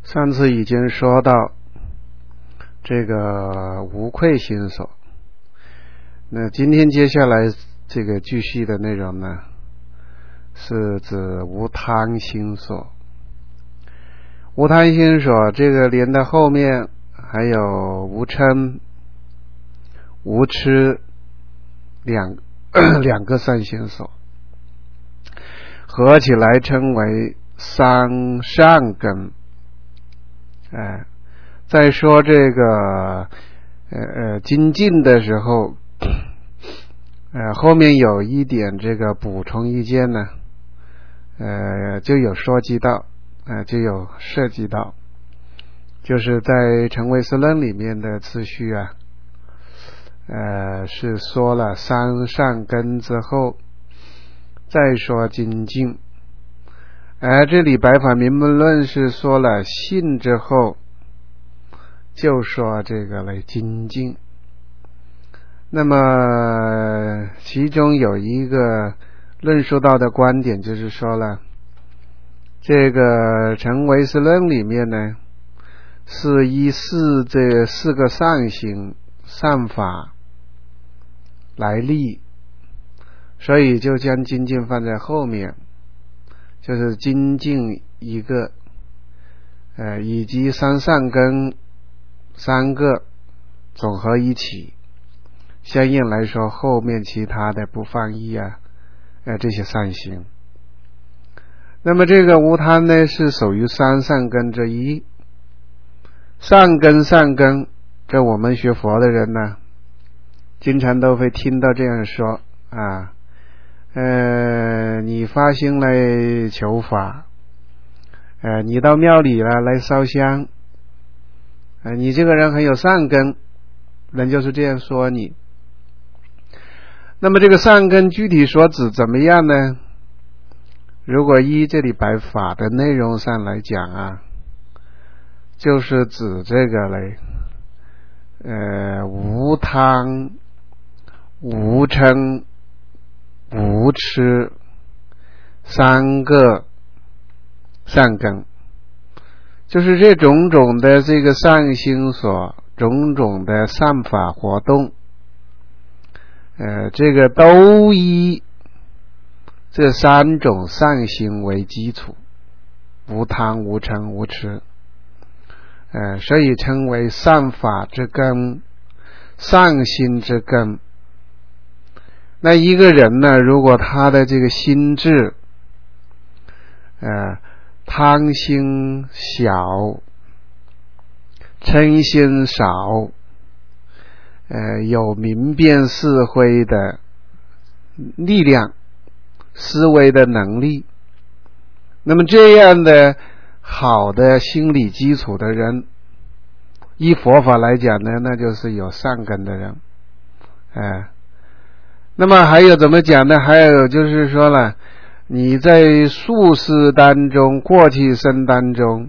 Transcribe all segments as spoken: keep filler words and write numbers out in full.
上次已经说到这个无愧心所，那今天接下来这个继续的内容呢，是指无贪心所。无贪心所这个连到后面还有无嗔、无痴两两个善心所，合起来称为三善根。哎，再说这个呃呃精进的时候，呃后面有一点这个补充意见呢，呃就有说及到，呃就有涉及到，就是在成唯识论里面的次序啊，呃是说了三善根之后，再说精进。而这里白法明门论是说了信之后，就说这个来精进。那么其中有一个论述到的观点，就是说了这个成唯识论里面呢，是以四这四个善行善法来立，所以就将精进放在后面，就是精进一个，呃，以及三善根三个总合一起，相应来说后面其他的不放逸啊，呃，这些善行。那么这个无贪呢，是属于三善根之一。善根善根，这我们学佛的人呢，经常都会听到这样说啊。呃，你发心来求法，呃，你到庙里了来烧香，呃，你这个人很有善根，人就是这样说你。那么这个善根具体所指怎么样呢？如果依这里白法的内容上来讲啊，就是指这个嘞，呃，无贪、无嗔、无痴三个善根，就是这种种的这个善心所，种种的善法活动，呃，这个都以这三种善行为基础，无贪、无嗔、无痴，呃，所以称为善法之根，善心之根。那一个人呢，如果他的这个心智呃贪心小，嗔心少，呃有明辨是非的力量，思维的能力，那么这样的好的心理基础的人，依佛法来讲呢，那就是有善根的人。呃那么还有怎么讲呢？还有就是说了，你在宿世当中，过去生当中，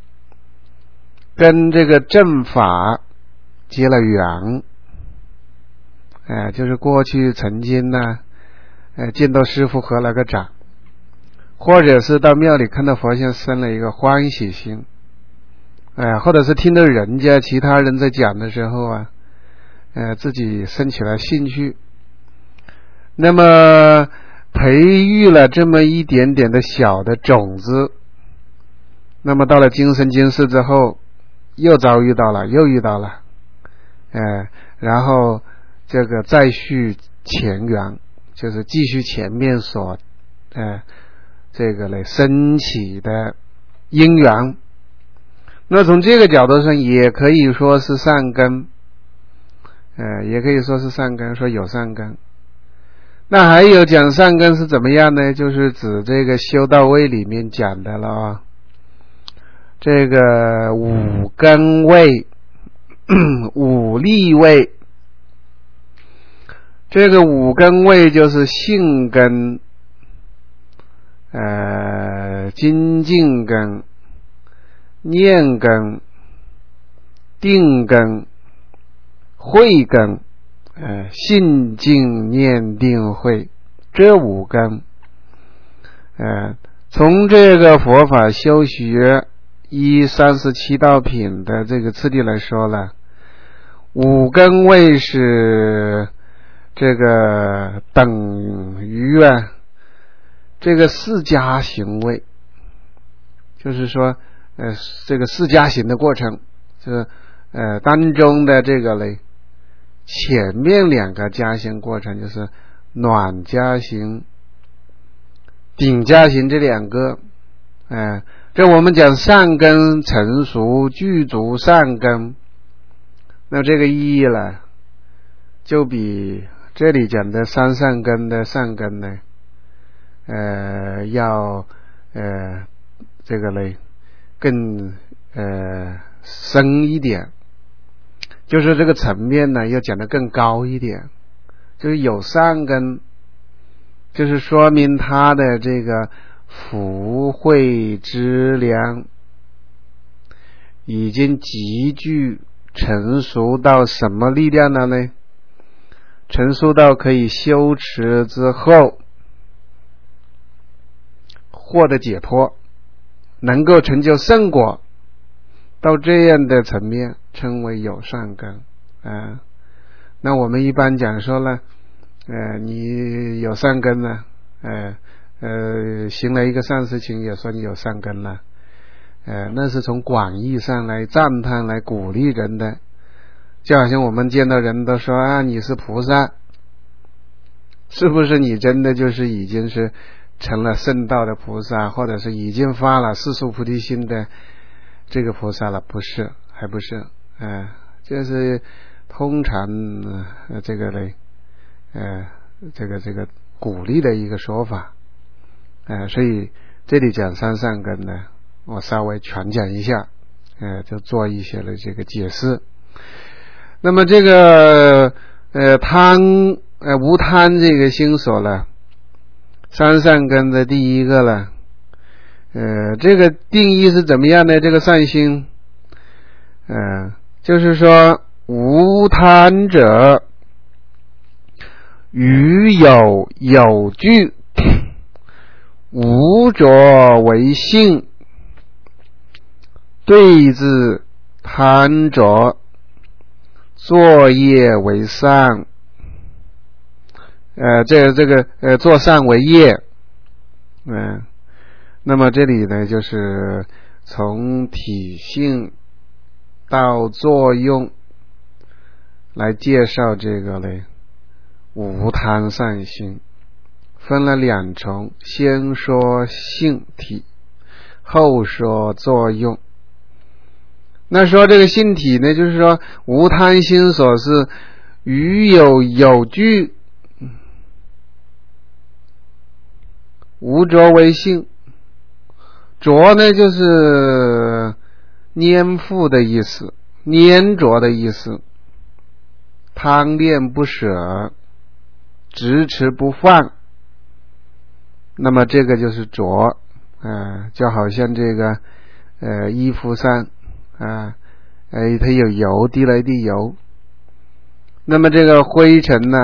跟这个正法结了缘，哎、呃，就是过去曾经呢，呃，见到师父合了个掌，或者是到庙里看到佛像生了一个欢喜心，哎、呃，或者是听到人家其他人在讲的时候啊，呃，自己生起了兴趣。那么培育了这么一点点的小的种子，那么到了今生今世之后，又遭遇到了，又遇到了，呃，然后这个再续前缘，就是继续前面所呃这个来升起的因缘。那从这个角度上也可以说是善根，呃，也可以说是善根，说有善根。那还有讲善根是怎么样呢？就是指这个修道位里面讲的了啊，这个五根位、五力位。这个五根位就是性根、呃精进根、念根、定根、慧根。呃，信静念定慧，这五根，呃，从这个佛法修学依三十七道品的这个次第来说了，五根位是这个等于啊这个四加行位，就是说呃这个四加行的过程，这呃当中的这个嘞前面两个加行过程就是暖加行、顶加行这两个，哎、呃，这我们讲善根成熟具足善根，那这个意义呢，就比这里讲的三善根的善根呢，呃，要呃这个嘞更呃深一点，就是这个层面呢要讲得更高一点，就是有善根，就是说明他的这个福慧之量已经极具成熟到什么力量了呢？成熟到可以修持之后获得解脱，能够成就圣果，到这样的层面称为有善根。啊，那我们一般讲说了，呃，你有善根了，呃呃，行了一个善事情也说你有善根了，呃，那是从广义上来赞叹来鼓励人的，就好像我们见到人都说啊你是菩萨，是不是你真的就是已经是成了圣道的菩萨，或者是已经发了世俗菩提心的这个菩萨了？不是，还不是，呃，这是通常、呃、这个嘞呃这个这个鼓励的一个说法，呃所以这里讲三善根呢，我稍微全讲一下，呃就做一些的这个解释。那么这个呃贪呃无贪这个心所呢，三善根的第一个呢，呃这个定义是怎么样呢？这个善心呃就是说无贪者于有有据，无着为性，对治贪着，作业为善，呃，这个这个呃，做善为业，嗯、呃，那么这里呢，就是从体性到作用来介绍这个嘞无贪善心，分了两重，先说性体，后说作用。那说这个性体呢，就是说无贪心所是于有有据，无着为性。着呢就是粘附的意思，粘着的意思，贪恋不舍，执持不放，那么这个就是着，呃，就好像这个呃衣服上啊，哎，它有油，滴了一滴油，那么这个灰尘呢，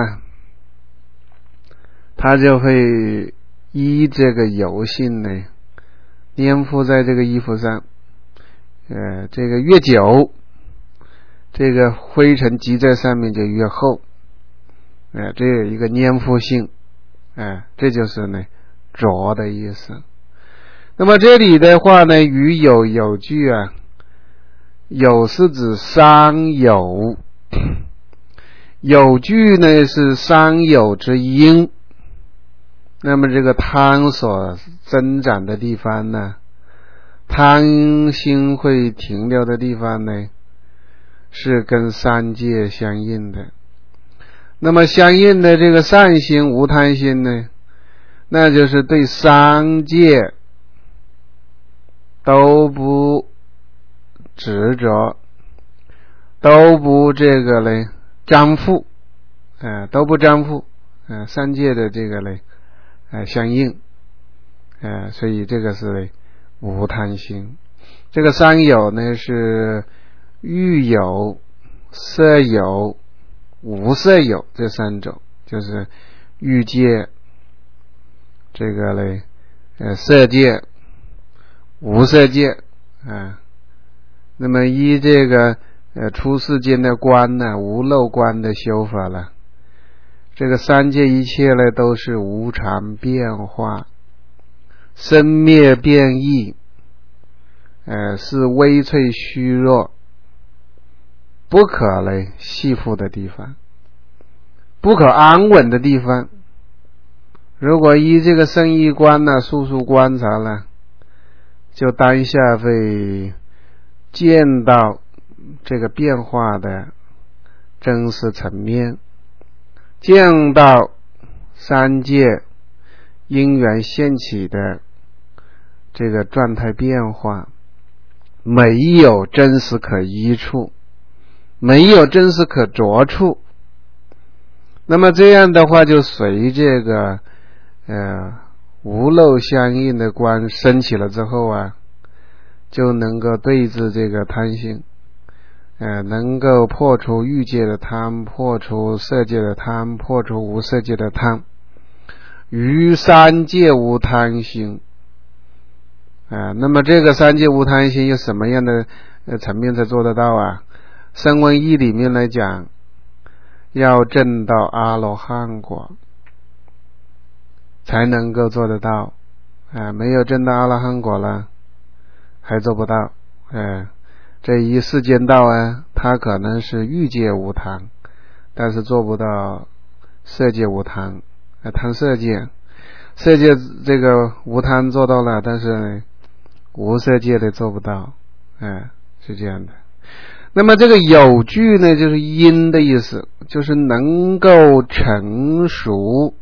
它就会依这个油性呢粘附在这个衣服上，呃，这个越久，这个灰尘积在上面就越厚，呃，这有一个粘附性，呃，这就是呢着的意思。那么这里的话呢，于有有据啊，有是指三有，有据呢是三有之因。那么这个贪所增长的地方呢，贪心会停留的地方呢，是跟三界相应的。那么相应的这个善心无贪心呢，那就是对三界都不执着，都不这个嘞沾附，呃都不沾附，呃三界的这个嘞呃相应，呃所以这个是嘞无贪心。这个三有呢是欲有、色有、无色有这三种，就是欲界，这个嘞呃色界、无色界， 啊。那么依这个呃出世间的观呢，无漏观的修法了，这个三界一切呢都是无常变化，生灭变异，呃是微脆虚弱，不可嘞系缚的地方，不可安稳的地方。如果依这个生意观呢速速观察了，就当下会见到这个变化的真实层面，见到三界因缘现起的这个状态变化，没有真实可依处，没有真实可着处。那么这样的话，就随这个呃无漏相应的观升起了之后啊，就能够对治这个贪心，呃，能够破除欲界的贪，破除色界的贪，破除无色界的贪，于三界无贪心。啊，那么这个三界无贪心有什么样的呃层面才做得到啊？声闻义里面来讲，要证到阿罗汉果才能够做得到，啊，没有证到阿罗汉果了，还做不到。哎，这一世间道啊，它可能是欲界无贪，但是做不到色界无贪，啊，贪色界，色界这个无贪做到了，但是呢无色界的做不到，哎，是这样的。那么这个有具呢，就是因的意思，就是能够成熟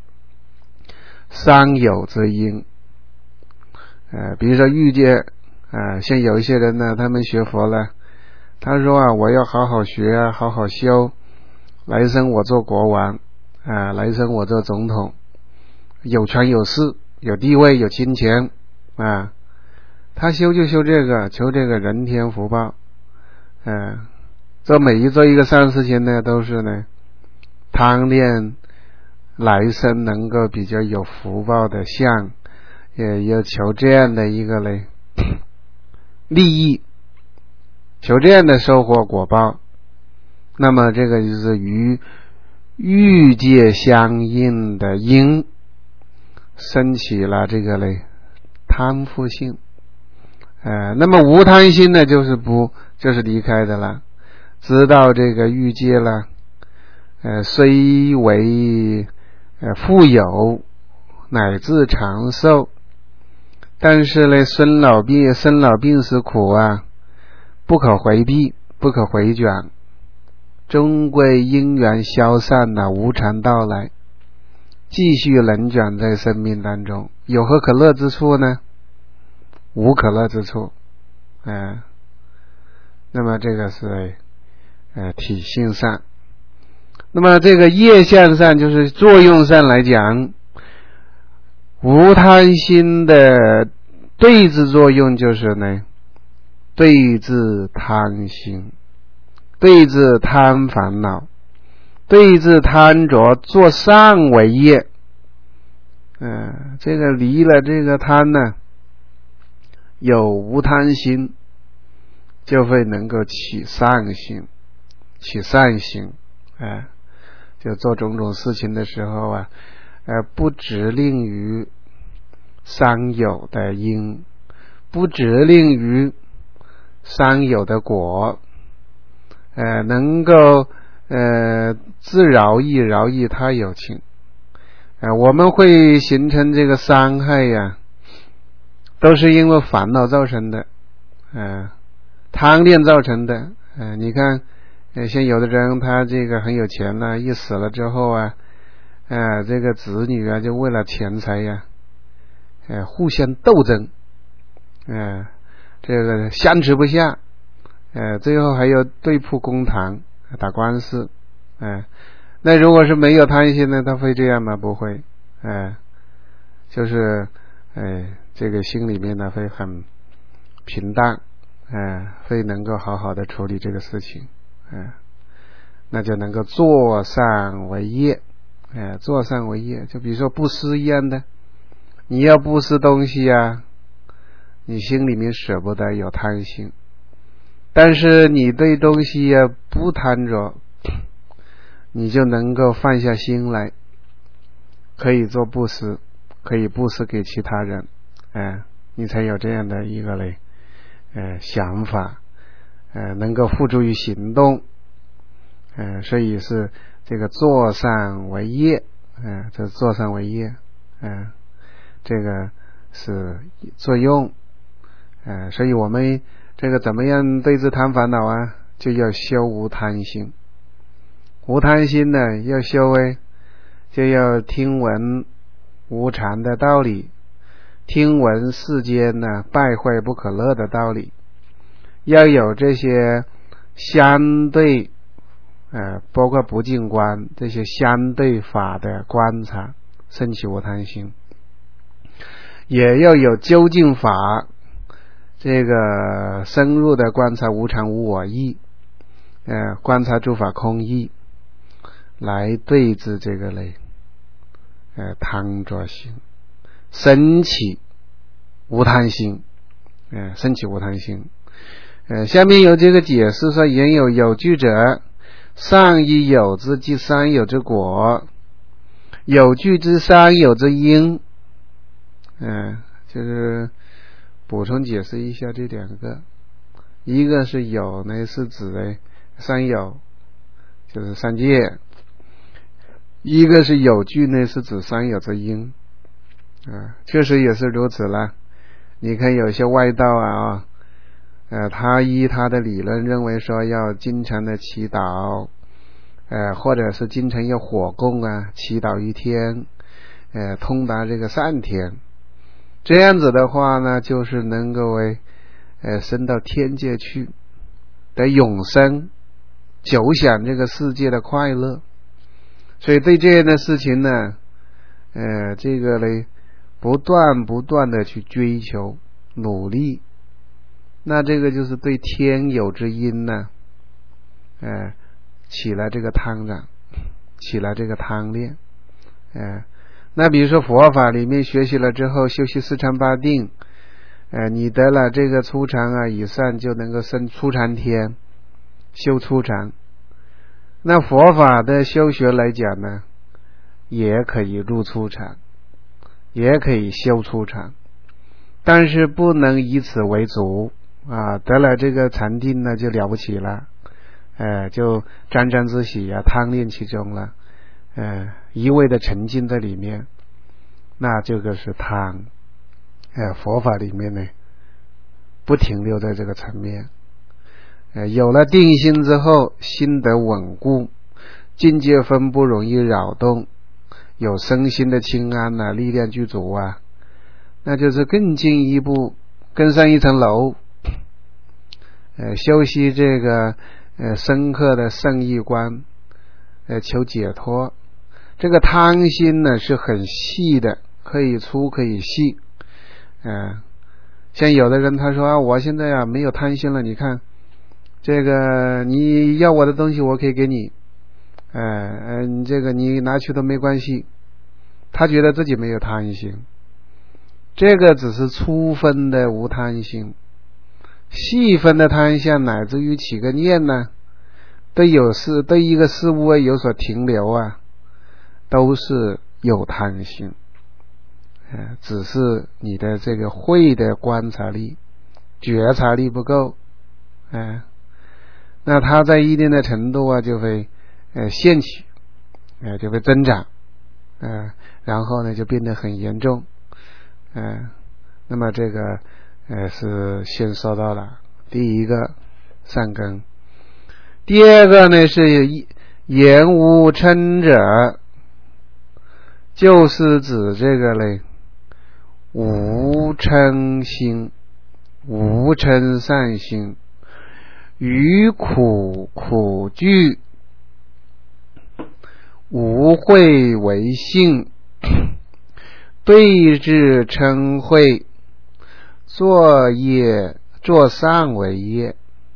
三有之因。呃，比如说欲界啊、呃，像有一些人呢，他们学佛了，他说啊，我要好好学啊，好好修，来生我做国王啊、呃，来生我做总统，有权有势，有地位，有金钱啊，他修就修这个，求这个人天福报。嗯、呃，做每一做一个善事情呢，都是呢贪恋来生能够比较有福报的相，也要求这样的一个嘞利益，求这样的收获果报。那么这个就是与欲界相应的因升起了这个嘞贪腐性。呃，那么无贪心呢，就是不就是离开的了，知道这个欲界了，呃，虽为呃富有乃至长寿，但是呢，生老病生老病死苦啊，不可回避，不可回转，终归因缘消散了，无常到来，继续轮转在生命当中，有何可乐之处呢？无可乐之处，呃，那么这个是呃体性上。那么这个业相上，就是作用上来讲，无贪心的对治作用就是呢，对治贪心，对治贪烦恼，对治贪着，做善为业。嗯、呃，这个离了这个贪呢，有无贪心，就会能够起善心，起善心，哎、呃，就做种种事情的时候啊，呃，不执令于三有的因，不执令于三有的果，呃，能够呃自饶益饶益他有情，呃，我们会形成这个伤害呀、啊，都是因为烦恼造成的，呃，贪恋造成的。呃，你看，呃，像有的人他这个很有钱了，一死了之后啊，呃，这个子女啊就为了钱财呀、啊，呃，互相斗争，呃，这个相持不下，呃，最后还有对簿公堂，打官司，呃，那如果是没有贪心呢，他会这样吗？不会，呃，就是，呃。这个心里面呢会很平淡，呃，会能够好好的处理这个事情，呃，那就能够做善为业，呃，做善为业，就比如说布施一样的，你要布施东西啊， 你心里面舍不得有贪心，但是你对东西也不贪着，你就能够放下心来，可以做布施，可以布施给其他人，哎，你才有这样的一个嘞，呃，想法，呃，能够付诸于行动，呃，所以是这个坐善为业，呃，这坐善为业，呃，这个是作用，呃，所以我们这个怎么样对治贪烦恼啊？就要修无贪心。无贪心呢，要修哎，就要听闻无常的道理，听闻世间呢败坏不可乐的道理，要有这些相对呃，包括不净观这些相对法的观察，升起无贪心，也要有究竟法，这个深入的观察无常无我义，呃，观察诸法空义，来对治这个类呃贪着心，升起无贪心，呃，升起无贪心。呃，下面有这个解释说，言有有据者，上亦有之，即三有之果。有据之三有之因，嗯、呃，就是补充解释一下这两个。一个是有呢，是指的三有，就是三界；一个是有据呢，是指三有之因。啊、呃，确实也是如此了。你看有些外道啊，呃，他依他的理论认为说要经常的祈祷，呃，或者是经常要火供啊，祈祷一天，呃，通达这个三天，这样子的话呢，就是能够为呃升到天界去，得永生，久享这个世界的快乐。所以对这样的事情呢，呃，这个呢，不断不断的去追求努力，那这个就是对天有之因呢，呃，起了这个贪染，起了这个贪恋，呃，那比如说佛法里面学习了之后，修习四禅八定，呃，你得了这个初禅啊以上，就能够升初禅天，修初禅。那佛法的修学来讲呢，也可以入初禅，也可以修初禅，但是不能以此为主啊！得了这个禅定呢，就了不起了，呃，就沾沾自喜啊，贪恋其中了，呃，一味的沉浸在里面，那这个是贪。呃，佛法里面呢，不停留在这个层面。呃，有了定心之后，心得稳固，境界分不容易扰动，有身心的清安啊，力量具足啊，那就是更进一步，更上一层楼，呃，修习这个呃深刻的圣意观，呃，求解脱。这个贪心呢是很细的，可以粗可以细，呃，像有的人他说啊，我现在啊没有贪心了，你看这个你要我的东西我可以给你，呃呃，你这个你拿去都没关系，他觉得自己没有贪心，这个只是粗分的无贪心，细分的贪心乃至于起个念呢，对有事对一个事物有所停留啊，都是有贪心，呃，只是你的这个慧的观察力、觉察力不够，呃，那它在一定的程度啊，就会呃现起，呃就会增长，呃，然后呢就变得很严重，呃，那么这个呃是先说到了第一个善根，第二个呢是言无嗔者，就是指这个嘞无嗔心，无嗔善心，于苦苦惧，无慧为性，对治嗔恚，作业作善为业。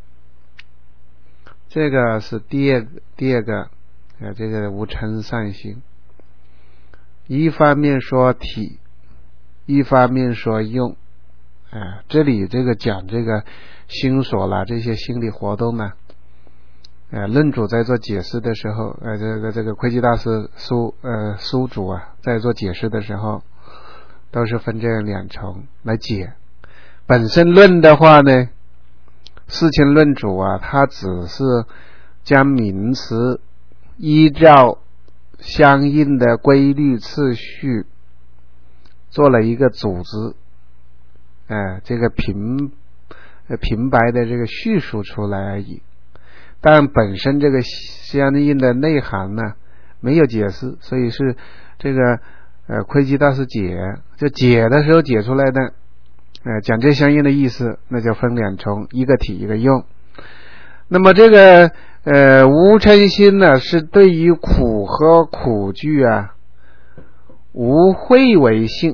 这个是第二第二个呃这个无嗔善心，一方面说体，一方面说用， 哎，这里这个讲这个心所啦，这些心理活动呢，呃，论主在做解释的时候，呃，这个这个窥基大师书呃书主啊，在做解释的时候，都是分这两重来解。本身论的话呢，事情论主啊，他只是将名词依照相应的规律次序做了一个组织，呃，这个平呃平白的这个叙述出来而已。但本身这个相应的内涵呢，没有解释，所以是这个呃窥基大师解，就解的时候解出来的，呃讲这相应的意思，那就分两重，一个体一个用。那么这个呃无嗔心呢，是对于苦和苦句啊，无慧为性，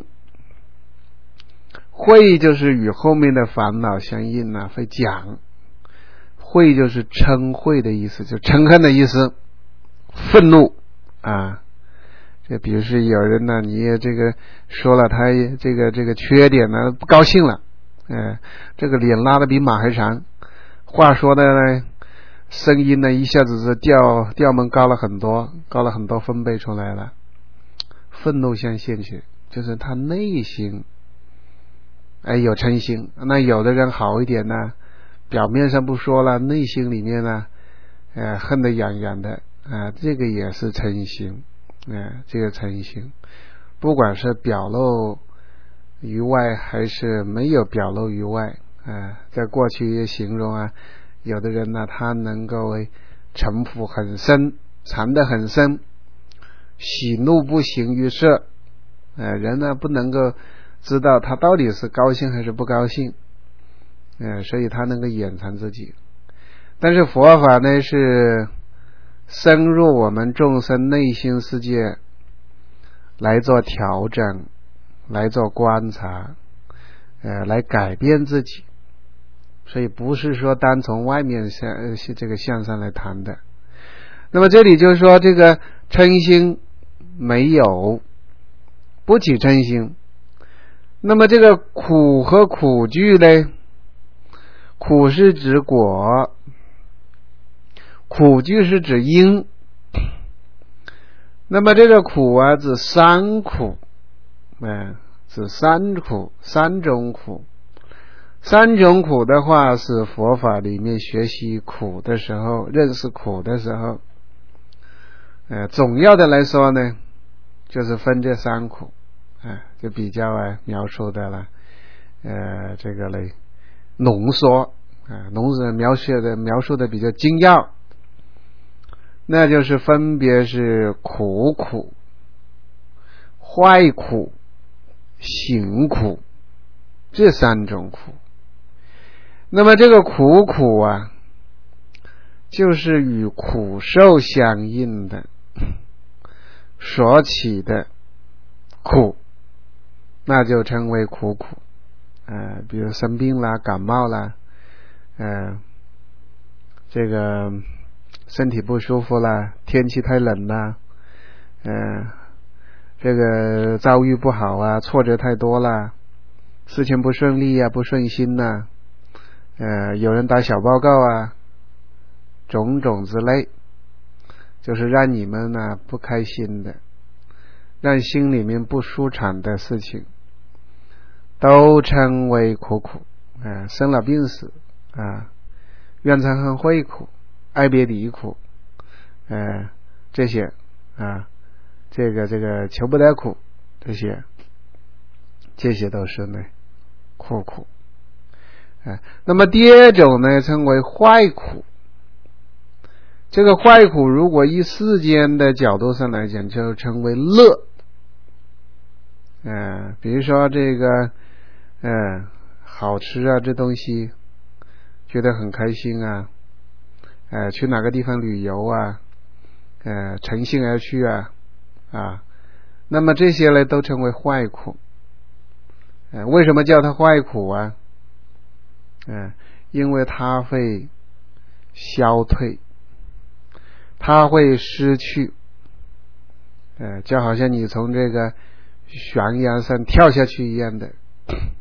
慧就是与后面的烦恼相应啊，会讲。慧就是嗔恚的意思，就嗔恨的意思，愤怒啊。这比如说有人呢，你也这个说了他这个这个缺点呢，不高兴了，呃，这个脸拉得比马还长，话说的呢，声音呢一下子是调调门高了很多，高了很多分贝出来了，愤怒相现去，就是他内心哎有嗔心。那有的人好一点呢，表面上不说了，内心里面呢，呃，恨得痒痒的啊、呃，这个也是嗔心，呃，这个嗔心，不管是表露于外还是没有表露于外，啊、呃，在过去也形容啊，有的人呢，他能够城府很深，藏得很深，喜怒不形于色，呃，人呢不能够知道他到底是高兴还是不高兴。呃，所以他能够掩藏自己。但是佛法呢，是深入我们众生内心世界来做调整，来做观察，呃，来改变自己。所以不是说单从外面向呃这个向上来谈的。那么这里就是说，这个嗔心没有，不起嗔心。那么这个苦和苦句呢？苦是指果，苦句是指因。那么这个苦啊，指三苦，哎，指三苦，三种苦。三种苦的话，是佛法里面学习苦的时候，认识苦的时候，呃，总要的来说呢，就是分这三苦，哎，就比较啊描述的了，呃，这个嘞。浓缩啊，浓缩描写的描述的比较精要，那就是分别是苦苦、坏苦、行苦这三种苦。那么这个苦苦啊，就是与苦受相应的所起的苦，那就称为苦苦。呃，比如生病啦、感冒啦，呃，这个身体不舒服啦，天气太冷啦，呃，这个遭遇不好啊，挫折太多啦，事情不顺利啊，不顺心呐、啊，呃，有人打小报告啊，种种之类，就是让你们呢不开心的，让心里面不舒畅的事情。都称为苦苦啊、呃，生老病死啊，怨憎恨恚苦，爱别离苦，呃，这些啊，这个这个求不得苦，这些，这些都是呢苦苦。啊，那么第二种呢，称为坏苦。这个坏苦，如果以世间的角度上来讲，就称为乐。呃，比如说这个。嗯，好吃啊，这东西觉得很开心啊，呃，去哪个地方旅游啊，呃，乘兴而去啊，啊，那么这些呢都称为坏苦。呃，为什么叫它坏苦啊？嗯、呃，因为它会消退，它会失去，呃，就好像你从这个悬崖上跳下去一样的。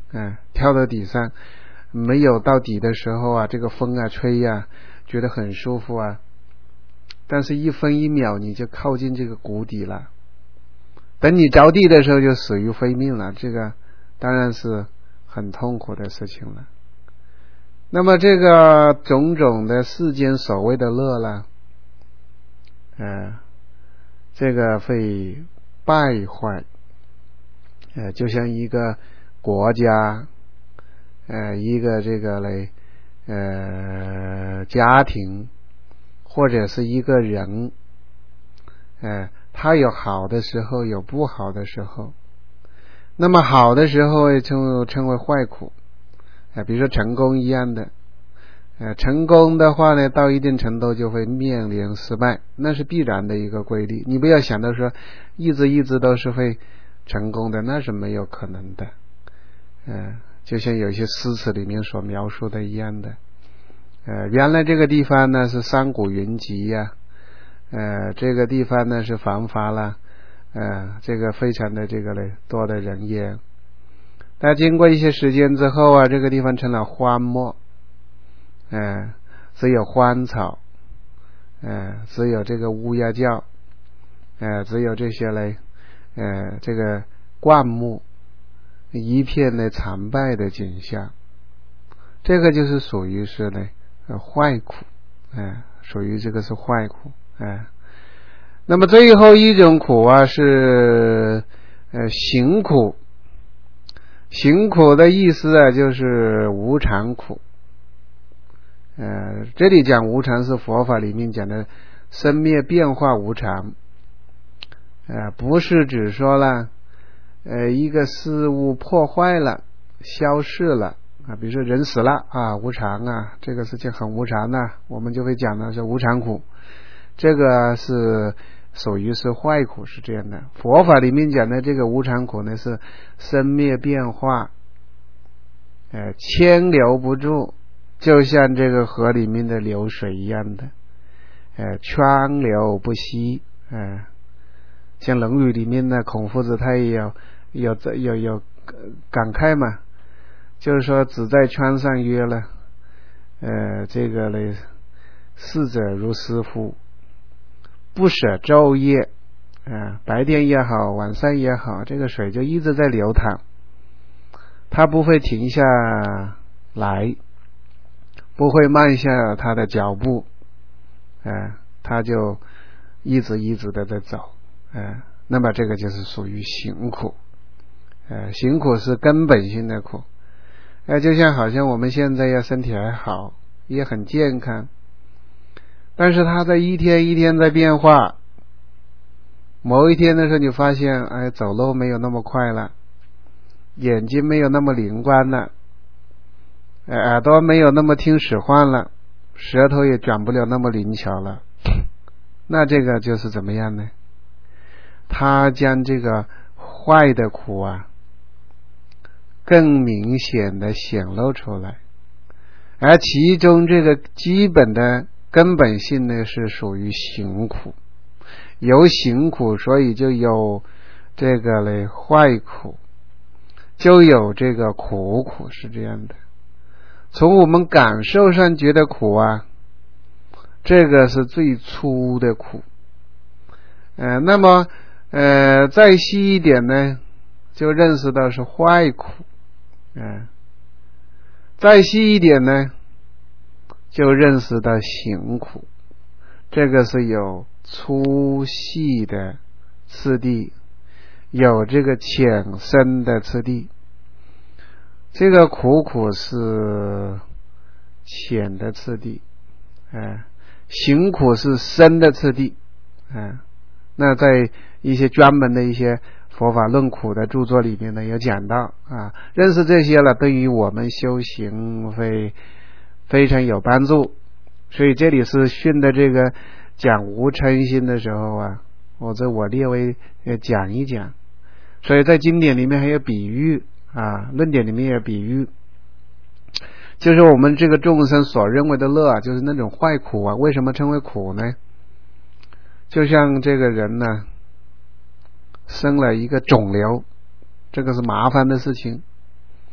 嗯，跳到底上，没有到底的时候啊，这个风啊吹呀、啊，觉得很舒服啊，但是一分一秒你就靠近这个谷底了，等你着地的时候就死于非命了，这个当然是很痛苦的事情了。那么这个种种的世间所谓的乐了，呃，这个会败坏，呃，就像一个国家，呃，一个这个嘞，呃，家庭，或者是一个人，呃，他有好的时候，有不好的时候。那么好的时候称称为坏苦，呃，比如说成功一样的，呃，成功的话呢，到一定程度就会面临失败，那是必然的一个规律。你不要想到说一直一直都是会成功的，那是没有可能的。呃，就像有些诗词里面所描述的一样的，呃，原来这个地方呢是山谷云集呀、啊，呃，这个地方呢是繁华了，呃，这个非常的这个嘞多的人烟。但经过一些时间之后啊，这个地方成了荒漠。呃，只有荒草，呃，只有这个乌鸦叫，呃，只有这些嘞，呃，这个灌木，一片的残败的景象，这个就是属于是呢，呃，坏苦，呃，属于这个是坏苦，呃。那么最后一种苦啊是呃行苦，行苦的意思啊就是无常苦。呃，这里讲无常是佛法里面讲的生灭变化无常，呃，不是指说了，呃，一个事物破坏了、消逝了啊，比如说人死了啊，无常啊，这个事情很无常啊，我们就会讲的是无常苦，这个是属于是坏苦，是这样的。佛法里面讲的这个无常苦呢，是生灭变化，呃，牵留不住。就像这个河里面的流水一样的，呃，川流不息，呃，像《论语》里面的孔夫子他也有有有有感慨嘛，就是说只在川上曰了，呃，这个嘞，逝者如斯夫，不舍昼夜，呃，白天也好，晚上也好，这个水就一直在流淌，它不会停下来。不会慢下他的脚步，呃，他就一直一直的在走，呃，那么这个就是属于行苦，呃，行苦是根本性的苦，呃，就像好像我们现在呀身体还好，也很健康，但是他在一天一天在变化，某一天的时候你发现，哎，走路没有那么快了，眼睛没有那么灵光了。耳朵没有那么听使唤了，舌头也转不了那么灵巧了，那这个就是怎么样呢？他将这个坏的苦啊更明显的显露出来，而其中这个基本的根本性呢是属于行苦，有行苦所以就有这个嘞坏苦，就有这个苦苦，是这样的。从我们感受上觉得苦啊，这个是最粗的苦，呃，那么呃再细一点呢，就认识到是坏苦，呃，再细一点呢，就认识到行苦，这个是有粗细的次第，有这个浅深的次第。这个苦苦是浅的次第，呃，行苦是深的次第，呃，那在一些专门的一些佛法论苦的著作里面呢，有讲到啊，认识这些了，对于我们修行会非常有帮助。所以这里是训的这个讲无嗔心的时候啊，我这我略微讲一讲。所以在经典里面还有比喻。啊，论点里面也比喻，就是我们这个众生所认为的乐啊，就是那种坏苦啊。为什么称为苦呢？就像这个人呢，生了一个肿瘤，这个是麻烦的事情，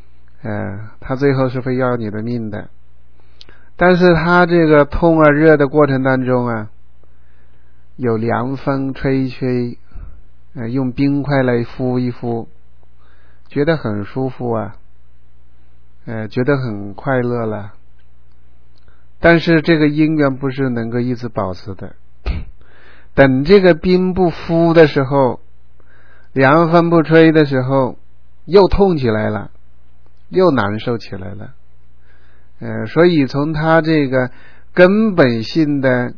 呃，他最后是会要你的命的。但是他这个痛啊热的过程当中啊，有凉风吹吹，呃，用冰块来敷一敷，觉得很舒服啊，呃，觉得很快乐了。但是这个因缘不是能够一直保持的，等这个冰不敷的时候，凉风不吹的时候，又痛起来了，又难受起来了。呃，所以从他这个根本性的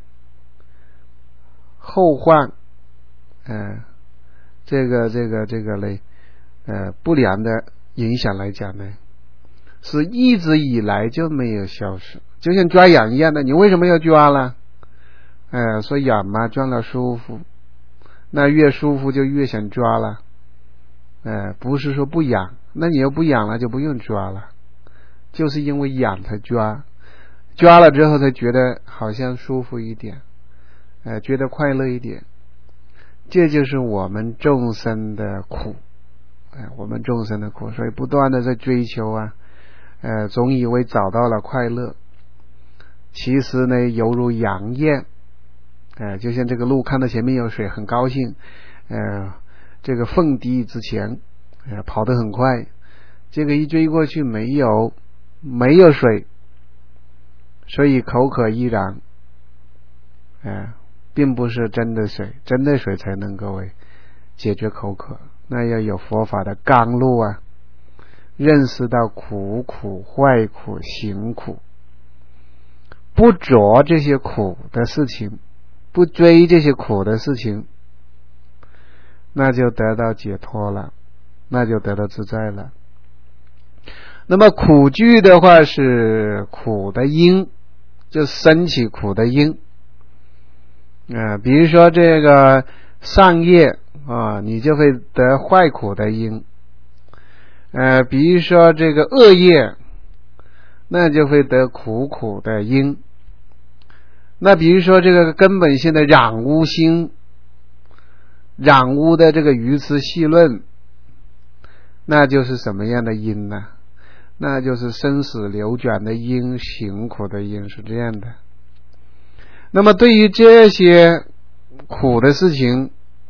后患，呃，这个这个这个嘞，呃，不良的影响来讲呢，是一直以来就没有消失，就像抓痒一样的，你为什么要抓了？呃，说痒嘛，抓了舒服，那越舒服就越想抓了，呃，不是说不痒，那你要不痒了就不用抓了。就是因为痒才抓，抓了之后才觉得好像舒服一点，呃，觉得快乐一点。这就是我们众生的苦，呃，我们众生的苦，所以不断的在追求啊，呃，总以为找到了快乐，其实呢，犹如阳焰，呃，就像这个鹿看到前面有水，很高兴，呃，这个凤笛之前，呃，跑得很快，这个一追过去没有。没有水，所以口渴依然，呃，并不是真的水，真的水才能够解决口渴，那要有佛法的甘露啊，认识到苦苦坏苦行苦，不着这些苦的事情，不追这些苦的事情，那就得到解脱了，那就得到自在了。那么苦句的话是苦的因，就生起苦的因，呃，比如说这个善业啊，你就会得坏苦的因，呃，比如说这个恶业，那就会得苦苦的因。那比如说这个根本性的染污心，染污的这个愚痴戏论，那就是什么样的因呢？那就是生死流转的因，行苦的因，是这样的。那么对于这些苦的事情，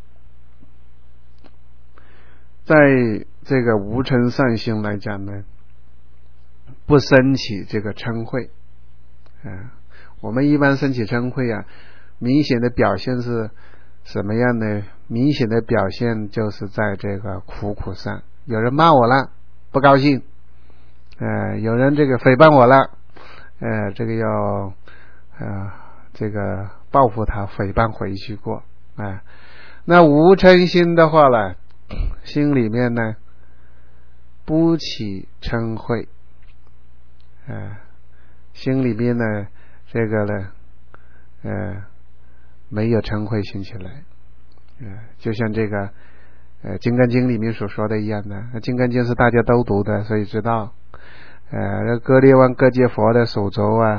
在这个无嗔善心来讲呢，不生起这个嗔恚，啊，我们一般生起嗔恚啊，明显的表现是什么样呢？明显的表现就是在这个苦苦上，有人骂我了，不高兴。呃，有人这个诽谤我了，呃，这个要呃这个报复他，诽谤回去过，啊、呃，那无嗔心的话呢，心里面呢不起嗔恚，呃，心里面呢这个呢，呃，没有嗔恚心起来，呃，就像这个呃《金刚经》里面所说的一样的，《金刚经》是大家都读的，所以知道。呃，割裂弯各界佛的手肘啊，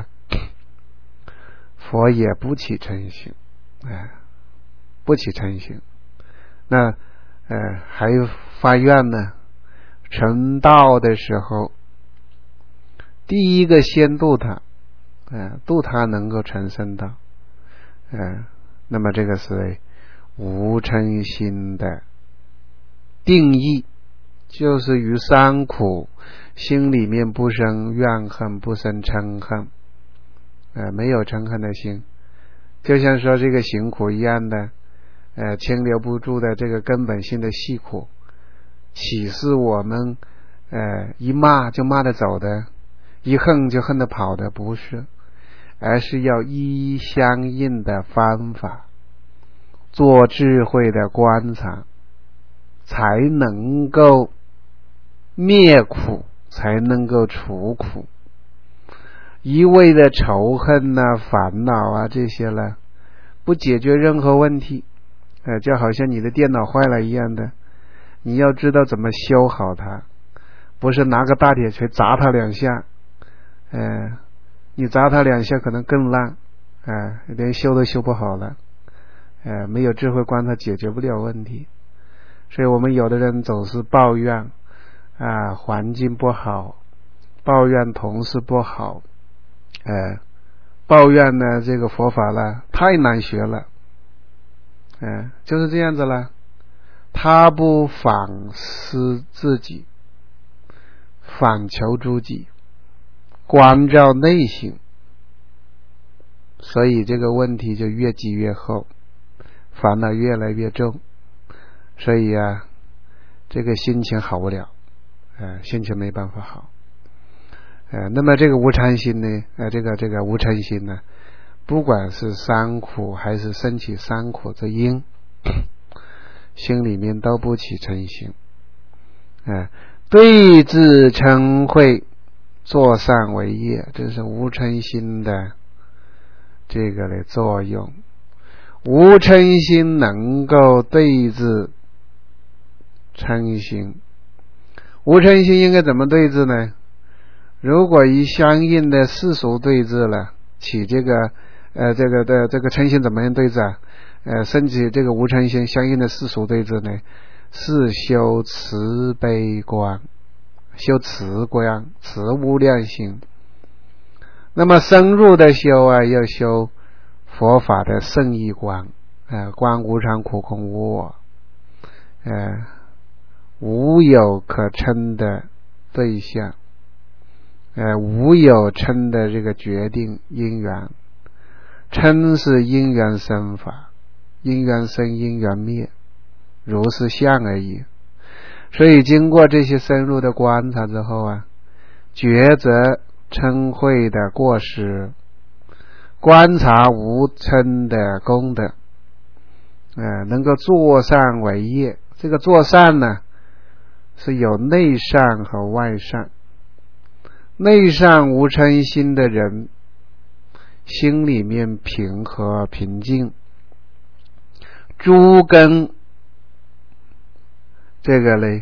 佛也不起嗔心，呃，不起嗔心。那呃还发愿呢，成道的时候，第一个先度他，呃，度他能够成圣道，呃，那么这个是无嗔心的定义，就是于三苦心里面不生怨恨，不生嗔恨，呃，没有嗔恨的心，就像说这个行苦一样的，呃，清流不住的这个根本性的细苦，岂是我们呃一骂就骂得走的，一恨就恨得跑的？不是，而是要依相应的方法，做智慧的观察，才能够灭苦，才能够除苦。一味的仇恨啊、烦恼啊这些呢，不解决任何问题，呃，就好像你的电脑坏了一样的，你要知道怎么修好它，不是拿个大铁锤砸它两下，呃，你砸它两下可能更烂，呃，连修都修不好了，呃，没有智慧观它解决不了问题。所以我们有的人总是抱怨啊，环境不好抱怨同事不好，呃，抱怨呢这个佛法呢太难学了，呃，就是这样子了。他不反思自己，反求诸己，关照内心，所以这个问题就越积越厚，烦恼越来越重，所以啊，这个心情好不了，呃，心情没办法好。呃，那么这个无嗔心呢，呃，这个这个无嗔心呢，不管是三苦还是升起三苦之因，心里面都不起嗔心，呃，对治嗔恚，作善为业，这是无嗔心的这个的作用。无嗔心能够对治嗔心，无嗔心应该怎么对治呢？如果以相应的世俗对治了，起这个呃这个的这个嗔心怎么样对治啊？呃，升起这个无嗔心相应的世俗对治呢，是修慈悲观，修慈观，慈无量心。那么深入的修啊，要修佛法的圣义观，呃，观无常苦空无我，呃，无有可称的对象，呃，无有称的这个决定因缘，称是因缘生法。因缘生因缘灭，如是相而已。所以经过这些深入的观察之后啊，抉择嗔恚的过失，观察无嗔的功德，呃，能够作善为业。这个作善呢，是有内善和外善。内善无嗔心的人，心里面平和平静，诸根这个嘞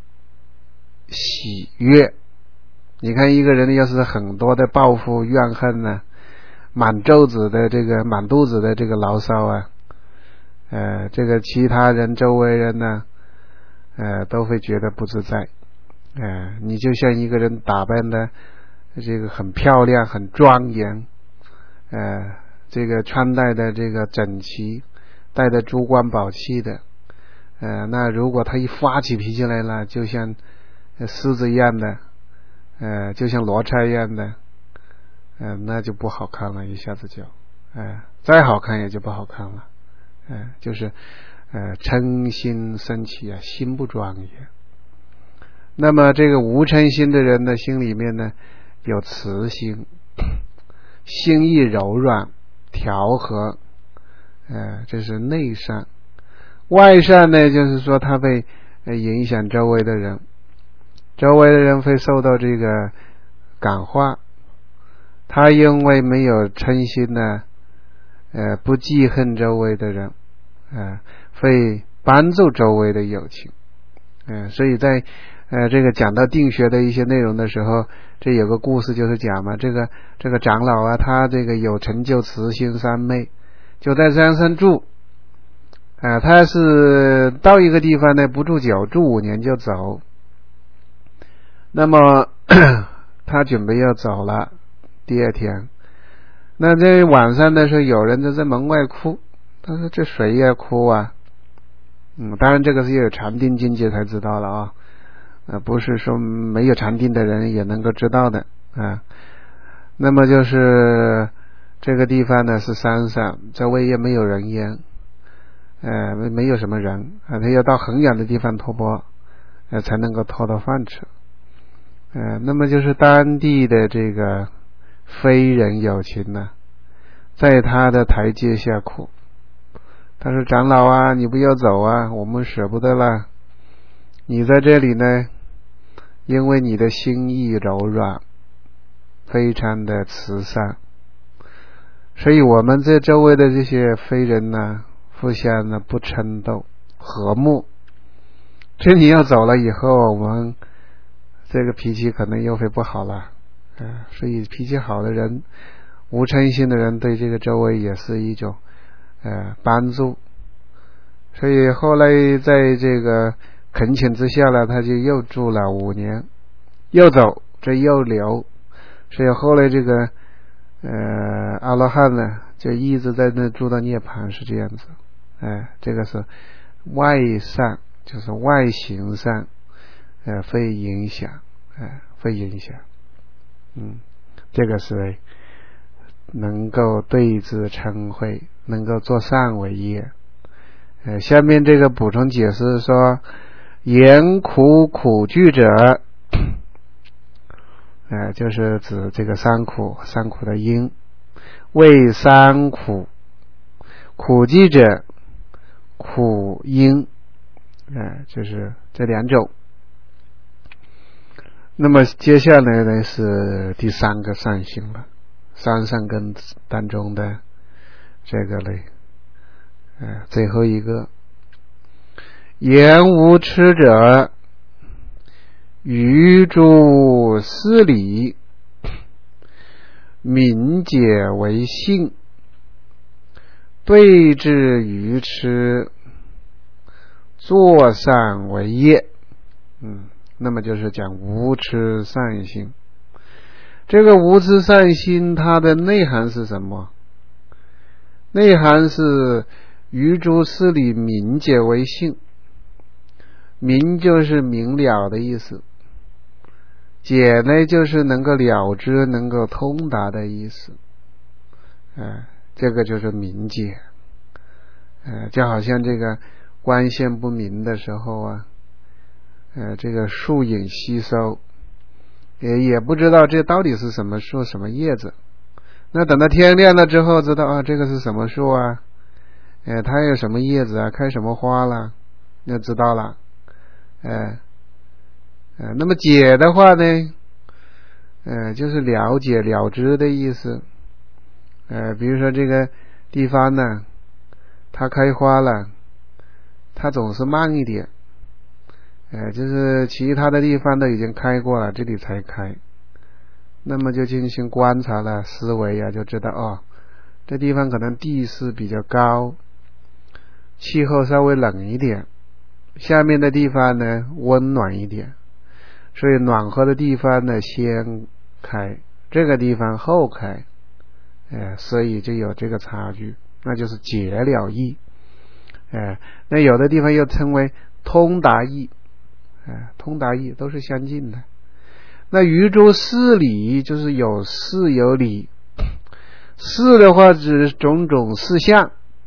喜悦。你看一个人要是很多的报复怨恨呢，满肚子的这个满肚子的这个牢骚啊，呃，这个其他人周围人呢，呃，都会觉得不自在。呃，你就像一个人打扮的这个很漂亮很庄严，呃，这个穿戴的这个整齐，带着珠冠宝器的，呃，那如果他一发起脾气来了，就像狮子一样的，呃，就像罗刹一样的，呃，那就不好看了，一下子就，呃，再好看也就不好看了，呃，就是呃嗔心升起啊，心不庄严。那么这个无嗔心的人呢，心里面呢有慈心，心意柔软调和，呃，这是内善。外善呢，就是说他会影响周围的人，周围的人会受到这个感化，他因为没有嗔心呢，呃，不记恨周围的人，呃，会帮助周围的友情，呃，所以在呃这个讲到定学的一些内容的时候，这有个故事就是讲嘛，这个这个长老啊，他这个有成就慈心三昧，就在山上住，啊、呃，他是到一个地方呢不住久，住五年就走。那么他准备要走了，第二天，那这晚上的时候，有人就在门外哭，他说这谁呀哭啊？嗯，当然这个是有禅定境界才知道了啊，呃，不是说没有禅定的人也能够知道的啊。那么就是这个地方呢是山上，周围也没有人烟，呃，没有什么人啊，他要到很远的地方托钵，呃，才能够托到饭吃。呃，那么就是当地的这个非人有情呢，在他的台阶下哭，他说长老啊，你不要走啊，我们舍不得了，你在这里呢，因为你的心意柔软，非常的慈善，所以我们这周围的这些非人呢，互相呢不嗔斗，和睦。这你要走了以后，我们这个脾气可能又会不好了，呃，所以脾气好的人，无嗔心的人，对这个周围也是一种呃帮助。所以后来在这个恳请之下呢，他就又住了五年，又走， 这又流，所以后来这个呃阿罗汉呢，就一直在那住到涅槃，是这样子。哎，这个是外上，就是外形上，呃，会影响，哎，会影响，嗯，这个是能够对治嗔恚，能够做善为业。呃，下面这个补充解释说，言苦苦惧者，呃，就是指这个三苦，三苦的因，为三苦，苦惧者，苦因，呃，就是这两种。那么接下来呢是第三个善行了，三善根当中的这个嘞，呃，最后一个，言无痴者，于诸事理，明解为信，对治愚痴，作善为业。嗯，那么就是讲无痴善心。这个无痴善心它的内涵是什么？内涵是于诸事理明解为信。明就是明了的意思，解呢就是能够了知，能够通达的意思。呃、这个就是明解。呃、就好像这个光线不明的时候啊，呃，这个树影稀收，也也不知道这到底是什么树什么叶子。那等到天亮了之后，知道啊，这个是什么树啊？呃，它有什么叶子啊？开什么花了？那知道了。呃，呃，那么解的话呢，呃，就是了解了知的意思。呃，比如说这个地方呢，它开花了，它总是慢一点。呃，就是其他的地方都已经开过了，这里才开。那么就进行观察了，思维啊，就知道哦，这地方可能地势比较高，气候稍微冷一点，下面的地方呢温暖一点，所以暖和的地方呢先开，这个地方后开。呃，所以就有这个差距，那就是解了义。呃，那有的地方又称为通达义。呃、通达义都是相近的。那于诸事理就是有事有理，事的话指种种事项，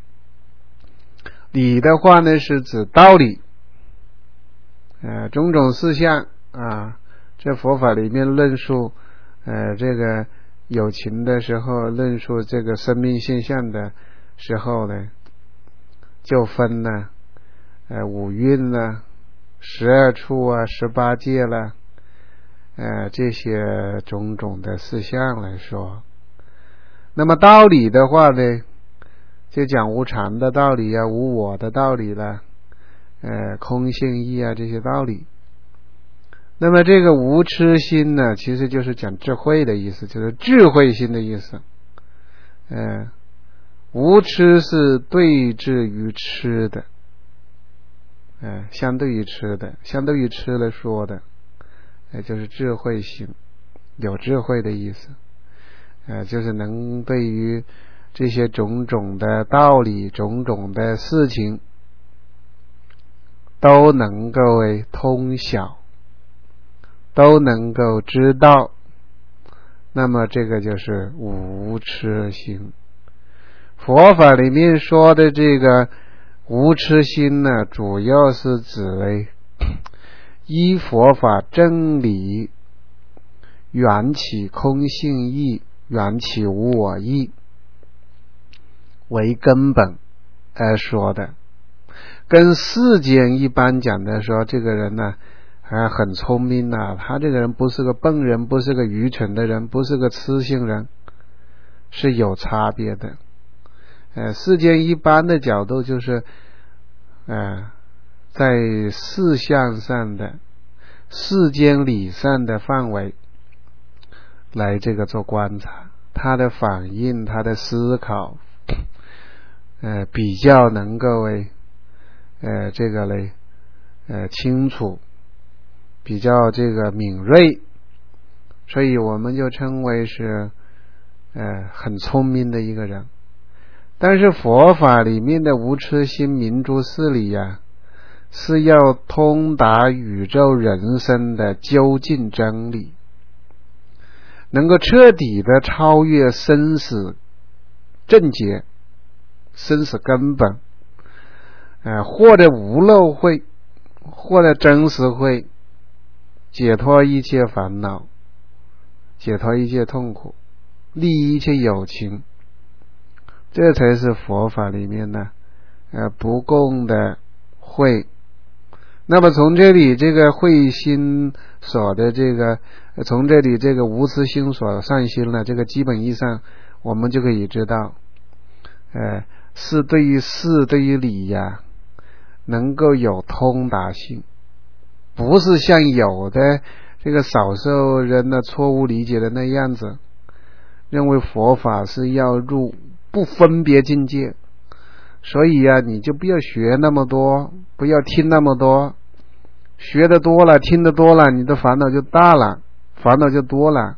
理的话呢是指道理。呃，种种事项啊，在佛法里面论述呃这个有情的时候，论述这个生命现象的时候呢，就分呢呃五蕴呢，十二处啊，十八界了，呃，这些种种的事项来说。那么道理的话呢，就讲无常的道理啊，无我的道理了，呃，空性义啊，这些道理。那么这个无痴心呢，其实就是讲智慧的意思，就是智慧心的意思。呃，无痴是对治于痴的。呃，相对于吃的，相对于吃了说的，呃，就是智慧心，有智慧的意思。呃，就是能对于这些种种的道理、种种的事情，都能够通晓，都能够知道。那么这个就是无痴心。佛法里面说的这个无痴心呢，主要是指为依佛法真理缘起空性义、缘起无我义为根本而说的。跟世间一般讲的说，这个人呢还很聪明啊，他这个人不是个笨人，不是个愚蠢的人，不是个痴性人，是有差别的。呃，世间一般的角度就是，呃，在事项上的、世间理上的范围来这个做观察，他的反应、他的思考，呃，比较能够为，呃，这个嘞，呃，清楚，比较这个敏锐， 所以我们就称为是呃很聪明的一个人。但是佛法里面的无痴心明珠事理呀、啊，是要通达宇宙人生的究竟真理，能够彻底的超越生死症结、生死根本，呃，获得无漏慧，获得真实慧，解脱一切烦恼，解脱一切痛苦，利益一切有情，这才是佛法里面呢，呃，不共的慧。那么从这里这个慧心所的这个，从这里这个无痴心所善心呢，这个基本意义上，我们就可以知道，呃，是对于事对于理呀，能够有通达性，不是像有的这个少数人的错误理解的那样子，认为佛法是要入不分别境界，所以呀、啊，你就不要学那么多，不要听那么多，学的多了，听的多了，你的烦恼就大了，烦恼就多了。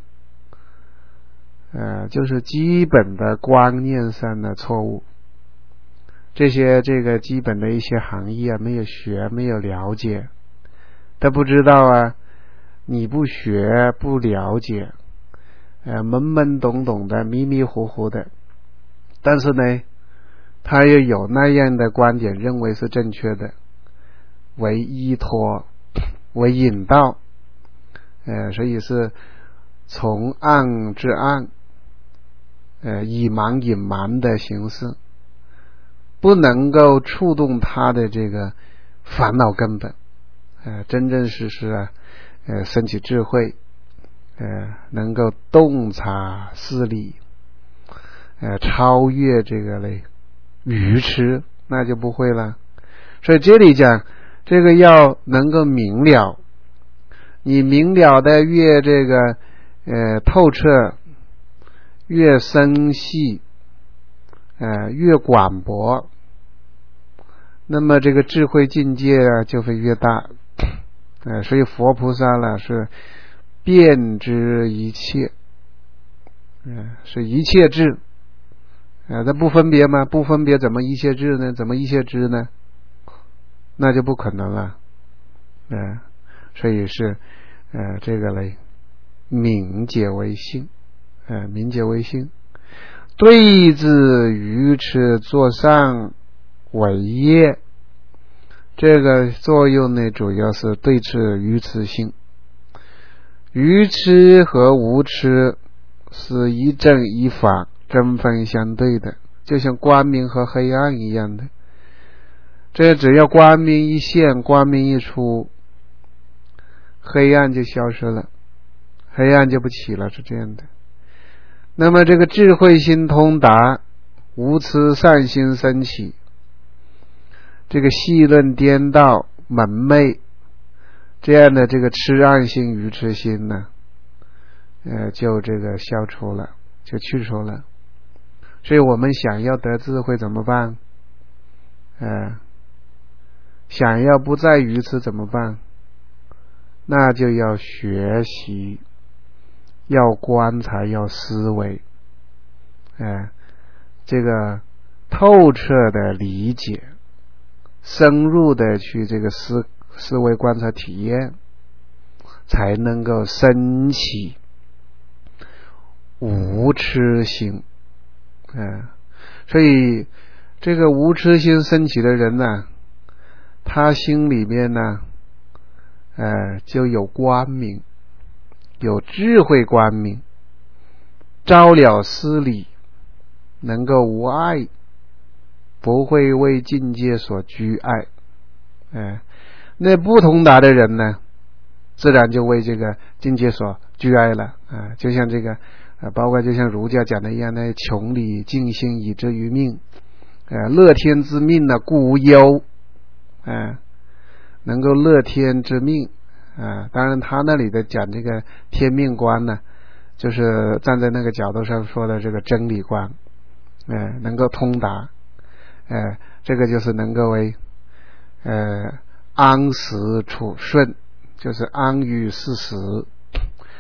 呃，就是基本的观念上的错误，这些这个基本的一些行业啊，没有学，没有了解，都不知道啊。你不学不了解，呃，懵懵懂懂的，迷迷糊糊的，但是呢，他又有那样的观点，认为是正确的，为依托，为引导，呃，所以是从暗至暗，呃，以盲引盲的形式，不能够触动他的这个烦恼根本，呃，真正实实啊，呃，升起智慧，呃，能够洞察事理，呃，超越这个嘞愚痴，那就不会了。所以这里讲，这个要能够明了，你明了的越这个呃透彻，越深细，呃越广博，那么这个智慧境界啊就会越大。呃，所以佛菩萨呢是遍知一切，呃，是一切智，呃，它不分别吗？不分别怎么一切智呢？怎么一切知呢？那就不可能了，呃，所以是呃这个嘞，明解为性，呃，明解为性，对治愚痴作善为业。这个作用呢，主要是对治愚痴心。愚痴和无痴是一正一反，针锋相对的，就像光明和黑暗一样的。这只要光明一现，光明一出，黑暗就消失了，黑暗就不起了，是这样的。那么这个智慧心通达，无痴善心升起，这个戏论颠倒蒙昧这样的这个痴暗心愚痴心呢，呃，就这个消除了，就去除了。所以我们想要得智慧怎么办？呃，想要不再愚痴怎么办？那就要学习，要观察，要思维，呃，这个透彻的理解，深入的去这个思思维观察体验，才能够升起无痴心。嗯，所以这个无痴心升起的人呢，他心里面呢，呃，就有光明，有智慧光明，照了思理，能够无碍，不会为境界所拘碍。呃、那不通达的人呢，自然就为这个境界所拘碍了。呃、就像这个呃，包括就像儒家讲的一样的，穷理尽心以至于命，呃，乐天之命呢故无忧，呃，能够乐天之命。呃、当然他那里的讲这个天命观呢，就是站在那个角度上说的这个真理观，呃，能够通达，呃，这个就是能够为呃安时处顺，就是安于事实，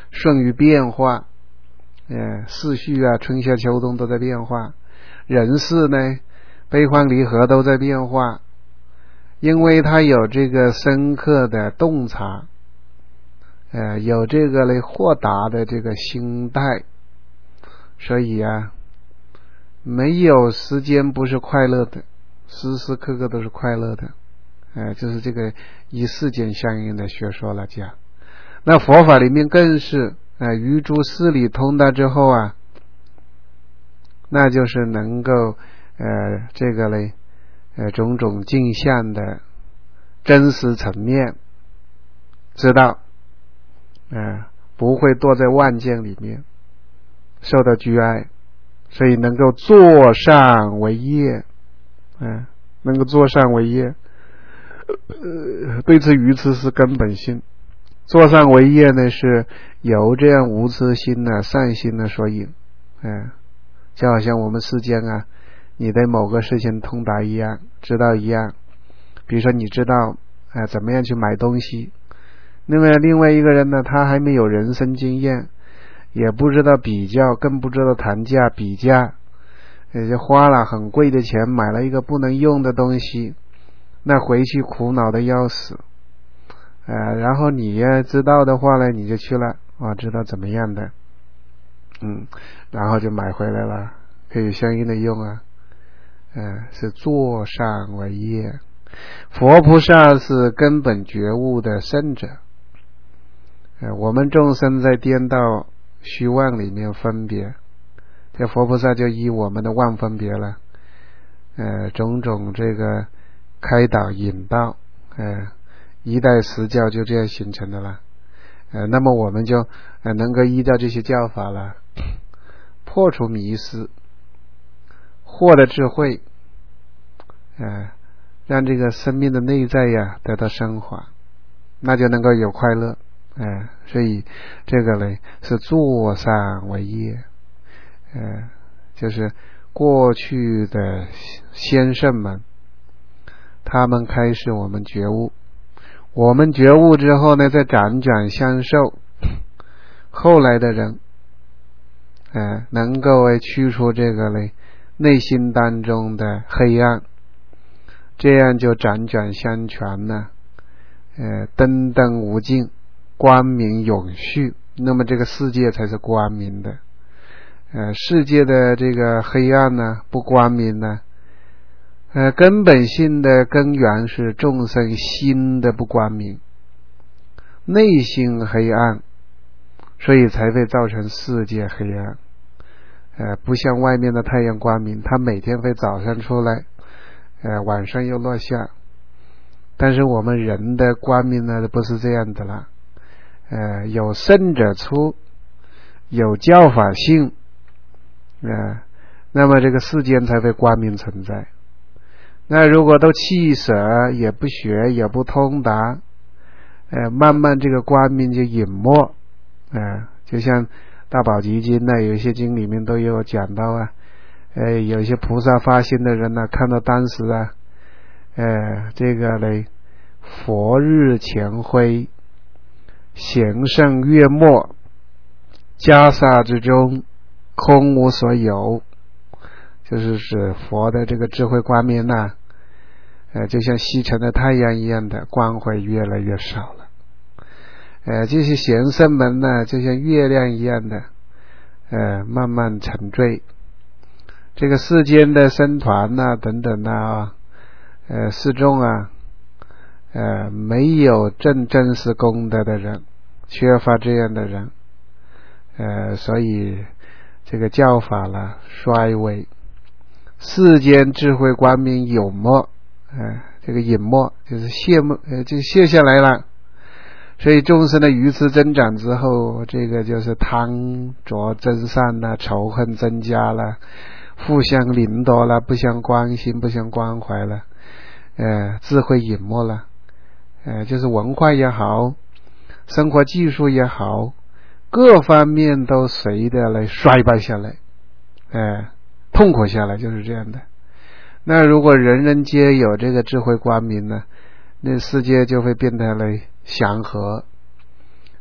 顺于变化，呃，四序啊，春夏秋冬都在变化，人事呢，悲欢离合都在变化，因为他有这个深刻的洞察，呃，有这个嘞豁达的这个心态，所以啊，没有时间不是快乐的，时时刻刻都是快乐的，呃，就是这个以世间相应的学说来讲。那佛法里面更是呃于诸事理通达之后啊，那就是能够呃这个嘞呃种种镜像的真实层面知道，呃不会堕在万见里面受到拘碍，所以能够坐善为业，呃能够坐善为业，呃对此愚痴是根本性。坐善为业呢，是由这样无痴心呢、善心呢所引，嗯，就好像我们世间啊，你对某个事情通达一样，知道一样。比如说你知道，呃，怎么样去买东西，那么另外一个人呢，他还没有人生经验，也不知道比较，更不知道谈价比价，也就花了很贵的钱买了一个不能用的东西，那回去苦恼的要死。呃，然后你也知道的话呢，你就去了啊，知道怎么样的，嗯，然后就买回来了，可以相应的用啊，呃，是坐善为业。佛菩萨是根本觉悟的圣者，呃，我们众生在颠倒虚妄里面分别，这佛菩萨就依我们的妄分别了，呃，种种这个开导引导，呃。一代十教就这样形成的了，呃，那么我们就呃能够依照这些教法了，破除迷失，获得智慧，呃，让这个生命的内在呀得到升华，那就能够有快乐，呃，所以这个呢是坐善为业，呃，就是过去的先圣们，他们开始我们觉悟。我们觉悟之后呢，再辗转相受，后来的人，呃，能够驱除这个嘞内心当中的黑暗，这样就辗转相传呢，呃，灯灯无尽，光明永续，那么这个世界才是光明的，呃，世界的这个黑暗呢，不光明呢。呃，根本性的根源是众生心的不光明，内心黑暗，所以才会造成世界黑暗。呃，不像外面的太阳光明，它每天会早上出来，呃，晚上又落下。但是我们人的光明呢，不是这样的了。呃，有圣者出，有教法性，呃，那么这个世间才会光明存在。那如果都弃舍，也不学，也不通达，呃，慢慢这个光明就隐没，呃，就像大宝积经呢，有一些经里面都有讲到啊，呃，有一些菩萨发心的人呢，看到当时啊，呃，这个嘞，佛日前辉，贤圣月末，袈裟之中，空无所有。就是指佛的这个智慧光明呐、啊，呃，就像西沉的太阳一样的光辉越来越少了。呃，这些贤圣们呢，就像月亮一样的，呃，慢慢沉坠。这个世间的僧团呐、啊，等等啊，呃，示众啊，呃，没有正真实功德的人，缺乏这样的人，呃，所以这个教法了衰微。世间智慧光明有没，呃，这个隐没就是卸没，呃，就卸下来了。所以众生的愚痴增长之后，这个就是贪着增上了，仇恨增加了，互相凌夺了，不相关心，不相关怀了，呃，智慧隐没了，呃，就是文化也好，生活技术也好，各方面都随着来衰败下来，呃。痛苦下来，就是这样的。那如果人人皆有这个智慧光明呢，那世界就会变得了祥和，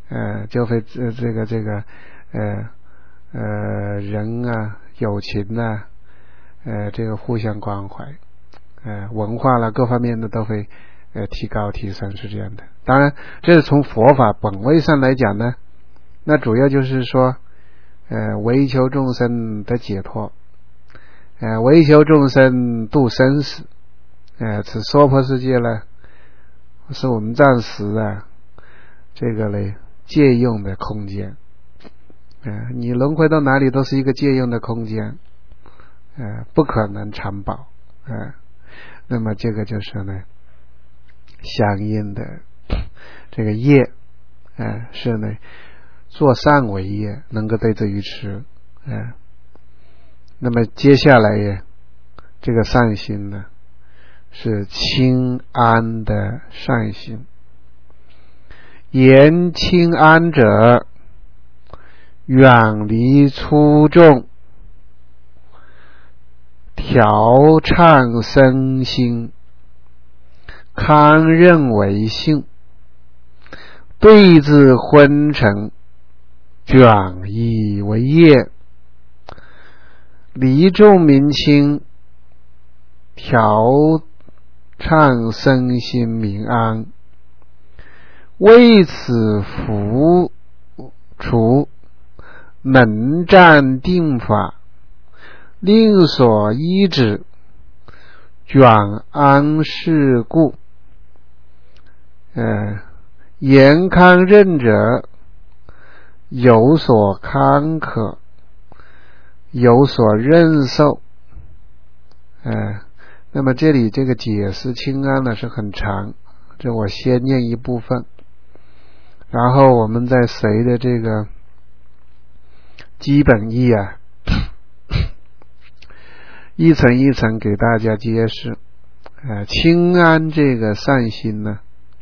呃，就会这这个这个呃呃人啊，友情啊，呃这个互相关怀，呃文化了各方面的都会呃提高提升，是这样的。当然，这是从佛法本位上来讲呢，那主要就是说，呃为求众生得解脱，呃为求众生度生死，呃此娑婆世界呢，是我们暂时啊这个呢借用的空间，呃你轮回到哪里都是一个借用的空间，呃不可能常保，呃那么这个就是呢相应的这个业，呃是呢做善为业，能够对治愚痴，呃那么接下来呀这个善心呢是清安的善心。言清安者，远离粗重，调畅身心，康任为性，对治昏沉，卷意为业，离众明清，调畅身心明安，为此服除能占定法，令所依止，卷安世故。呃，言康任者，有所康可，有所任受。呃，那么这里这个解释清安呢是很长，这我先念一部分，然后我们再随着这个基本义啊一层一层给大家揭示。呃，清安这个善心呢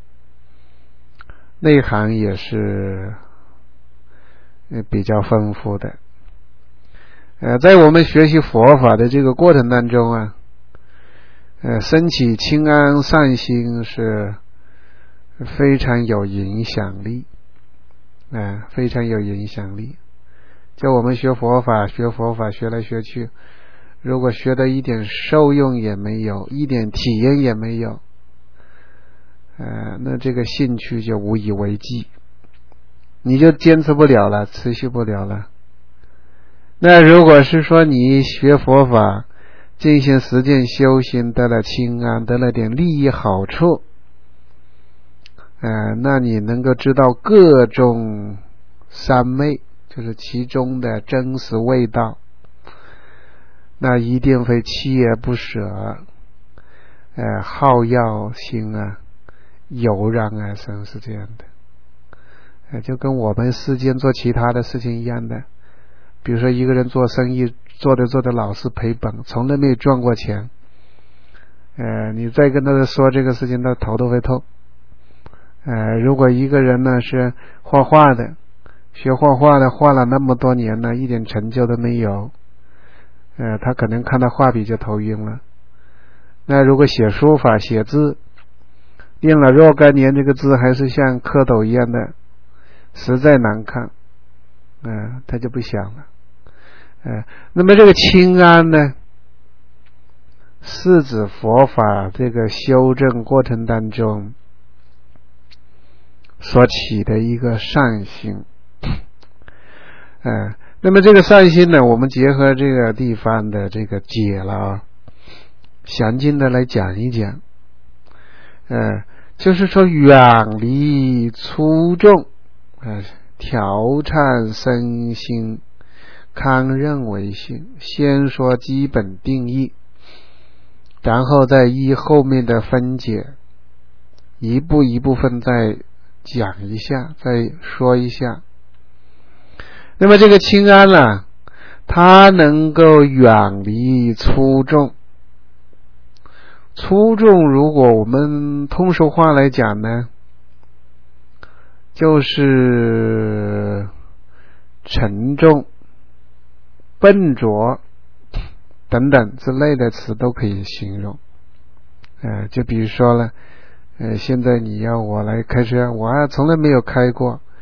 内涵也是比较丰富的。呃，在我们学习佛法的这个过程当中啊，呃，升起清安善心是非常有影响力，呃，非常有影响力。就我们学佛法，学佛法学来学去，如果学的一点受用也没有，一点体验也没有，呃，那这个兴趣就无以为继，你就坚持不了了，持续不了了。那如果是说你学佛法进行实践修行，得了清安，得了点利益好处，呃，那你能够知道各种三昧，就是其中的真实味道，那一定会锲而不舍，呃，好药心啊，油然而生，是这样的。呃，就跟我们世间做其他的事情一样的。比如说一个人做生意，做着做着老是赔本，从来没有赚过钱，呃，你再跟他说这个事情，他头都会痛。呃，如果一个人呢是画画的，学画画的，画了那么多年呢，一点成就都没有，呃，他可能看到画笔就头晕了。那如果写书法写字，练了若干年，这个字还是像蝌蚪一样的，实在难看，呃，他就不想了。呃，那么这个清安呢，是指佛法这个修正过程当中所起的一个善心。呃，那么这个善心呢，我们结合这个地方的这个解了啊，详尽的来讲一讲。呃，就是说远离粗重，呃，调畅身心，康任为性。先说基本定义，然后再依后面的分解，一步一部分再讲一下，再说一下。那么这个清安呢，它能够远离粗重。粗重如果我们通俗话来讲呢，就是沉重、笨拙等等之类的词都可以形容。呃，就比如说了，呃，现在你要我来开车，我还从来没有开过，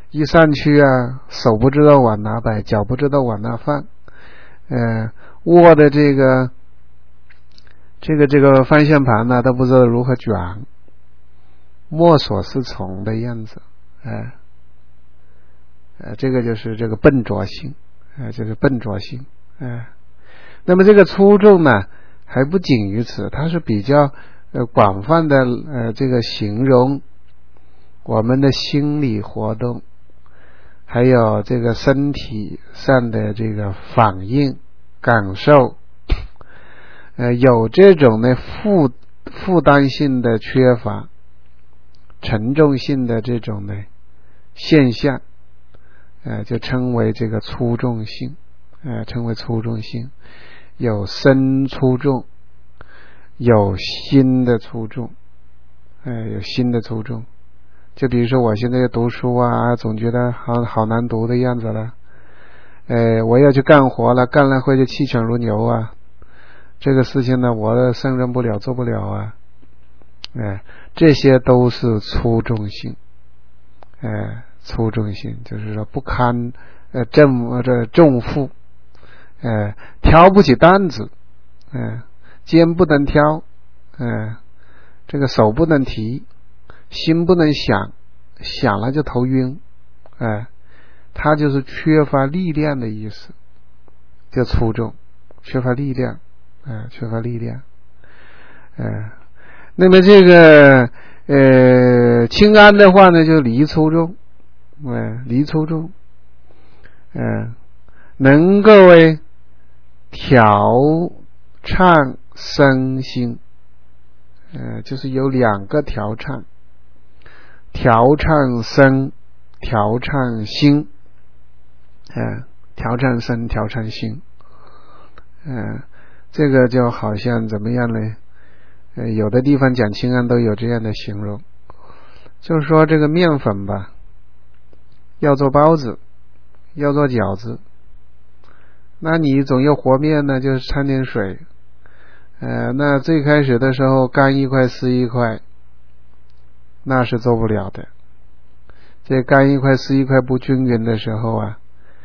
一上去啊，手不知道往哪摆，脚不知道往哪放，呃，握的这个这个这个方向盘呢，都不知道如何卷，莫所适从的样子，哎、呃，呃，这个就是这个笨拙性，哎、呃，就是笨拙性，哎、呃。那么这个粗重呢，还不仅于此，它是比较呃广泛的呃这个形容我们的心理活动，还有这个身体上的这个反应感受，呃有这种的负负担性的缺乏，沉重性的这种的现象，呃就称为这个粗重性，呃称为粗重性。有身粗重，有心的粗重，呃有心的粗重。就比如说我现在读书啊，总觉得好好难读的样子了，呃我要去干活了，干了会就气喘如牛啊，这个事情呢我胜任不了，做不了啊，哎、呃，这些都是粗重性，哎、呃，粗重性就是说不堪呃正这重负。呃，挑不起担子，呃，肩不能挑，呃，这个手不能提，心不能想，想了就头晕，呃，它就是缺乏力量的意思，就粗重，缺乏力量，呃，缺乏力量，呃，那么这个呃轻安的话呢，就离粗重，呃，离粗重，呃，能够为调畅身心，呃，就是有两个调畅，调畅身，调畅心，呃，调畅身，调畅心，呃，这个就好像怎么样呢？呃，有的地方讲清安都有这样的形容，就是说这个面粉吧，要做包子，要做饺子。那你总要和面呢，就是掺点水，呃，那最开始的时候干一块湿一块，那是做不了的。这干一块湿一块不均匀的时候啊，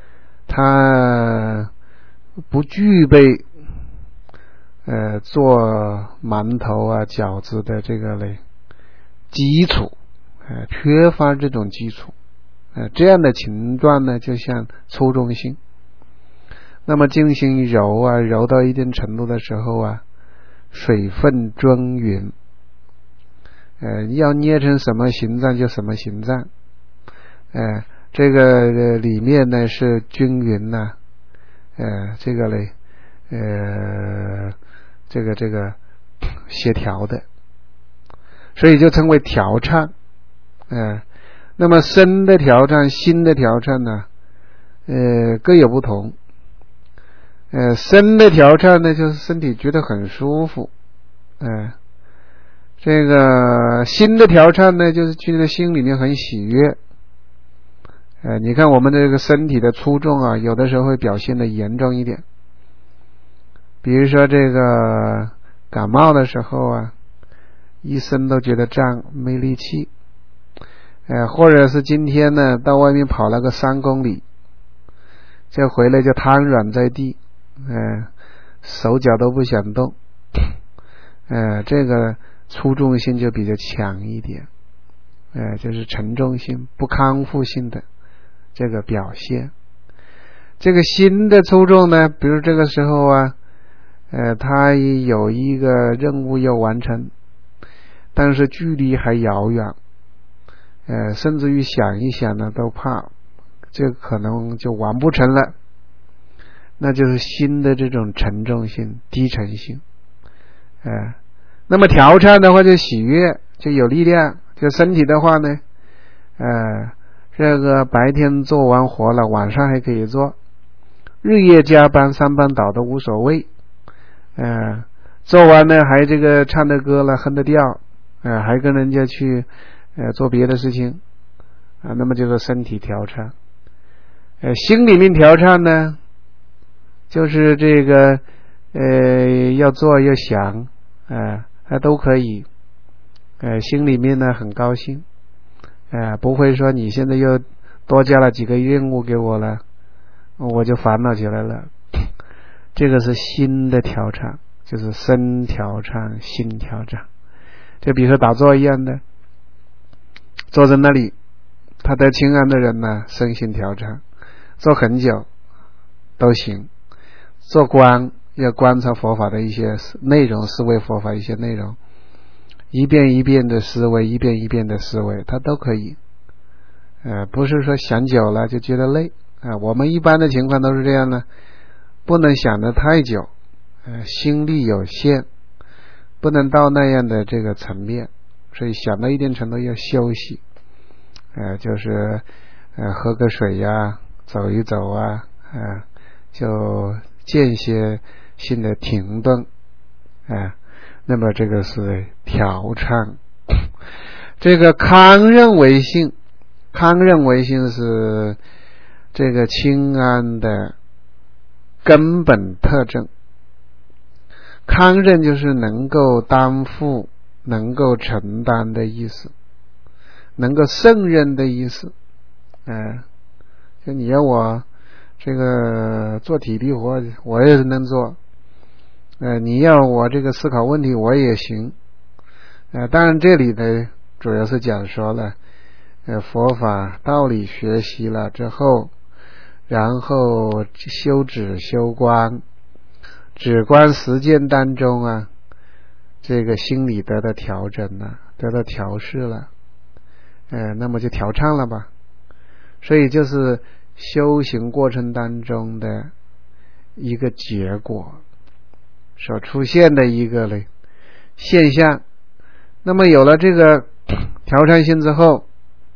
它不具备呃做馒头啊饺子的这个嘞基础，呃，缺乏这种基础，呃，这样的情状呢，就像粗重性。那么进行揉啊，揉到一定程度的时候啊，水分均匀，呃，要捏成什么形状就什么形状，呃，这个、呃、里面呢是均匀呐、啊，呃，这个嘞，呃，这个这个协调的，所以就称为调畅，呃，那么身的调畅、心的调畅呢，呃，各有不同。呃，身的调畅呢，就是身体觉得很舒服，呃，这个心的调畅呢，就是觉得心里面很喜悦。呃，你看我们的这个身体的粗重啊，有的时候会表现的严重一点，比如说这个感冒的时候啊，一身都觉得胀，没力气，呃，或者是今天呢到外面跑了个三公里，这回来就瘫软在地。呃，手脚都不想动，呃，这个粗重性就比较强一点，呃，就是沉重性、不康复性的这个表现。这个心的粗重呢，比如这个时候啊，呃，他有一个任务要完成，但是距离还遥远，呃，甚至于想一想呢，都怕这可能就完不成了。那就是心的这种沉重性、低沉性，呃，那么调畅的话就喜悦，就有力量，就身体的话呢，呃，这个白天做完活了，晚上还可以做，日夜加班、三班倒都无所谓，呃，做完呢还这个唱的歌了，哼的调，呃，还跟人家去呃做别的事情，啊、呃，那么就是身体调畅，呃，心里面调畅呢。就是这个呃要做要想啊、呃、都可以，呃心里面呢很高兴，呃不会说你现在又多加了几个任务给我了，我就烦恼起来了。这个是心的调畅，就是身调畅心调畅。就比如说打坐一样的，坐在那里他得清安的人呢，身心调畅，坐很久都行。做观要观察佛法的一些内容，思维佛法一些内容，一遍一遍的思维，一遍一遍的思维，它都可以。呃，不是说想久了就觉得累啊、呃。我们一般的情况都是这样的，不能想得太久，呃，心力有限，不能到那样的这个层面，所以想到一定程度要休息，呃，就是呃喝个水呀，走一走啊，呃，就间歇性的停顿，啊、呃，那么这个是调畅。这个康任为性，康任为性是这个清安的根本特征。康任就是能够担负、能够承担的意思，能够胜任的意思。哎、呃，就你要我这个做体力活，我也是能做。呃，你要我这个思考问题，我也行。呃，当然这里呢，主要是讲说了，呃，佛法道理学习了之后，然后修止修观，止观实践当中啊，这个心理得到调整了，得到调试了，呃，那么就调畅了吧。所以就是修行过程当中的一个结果所出现的一个嘞现象。那么有了这个调畅性之后，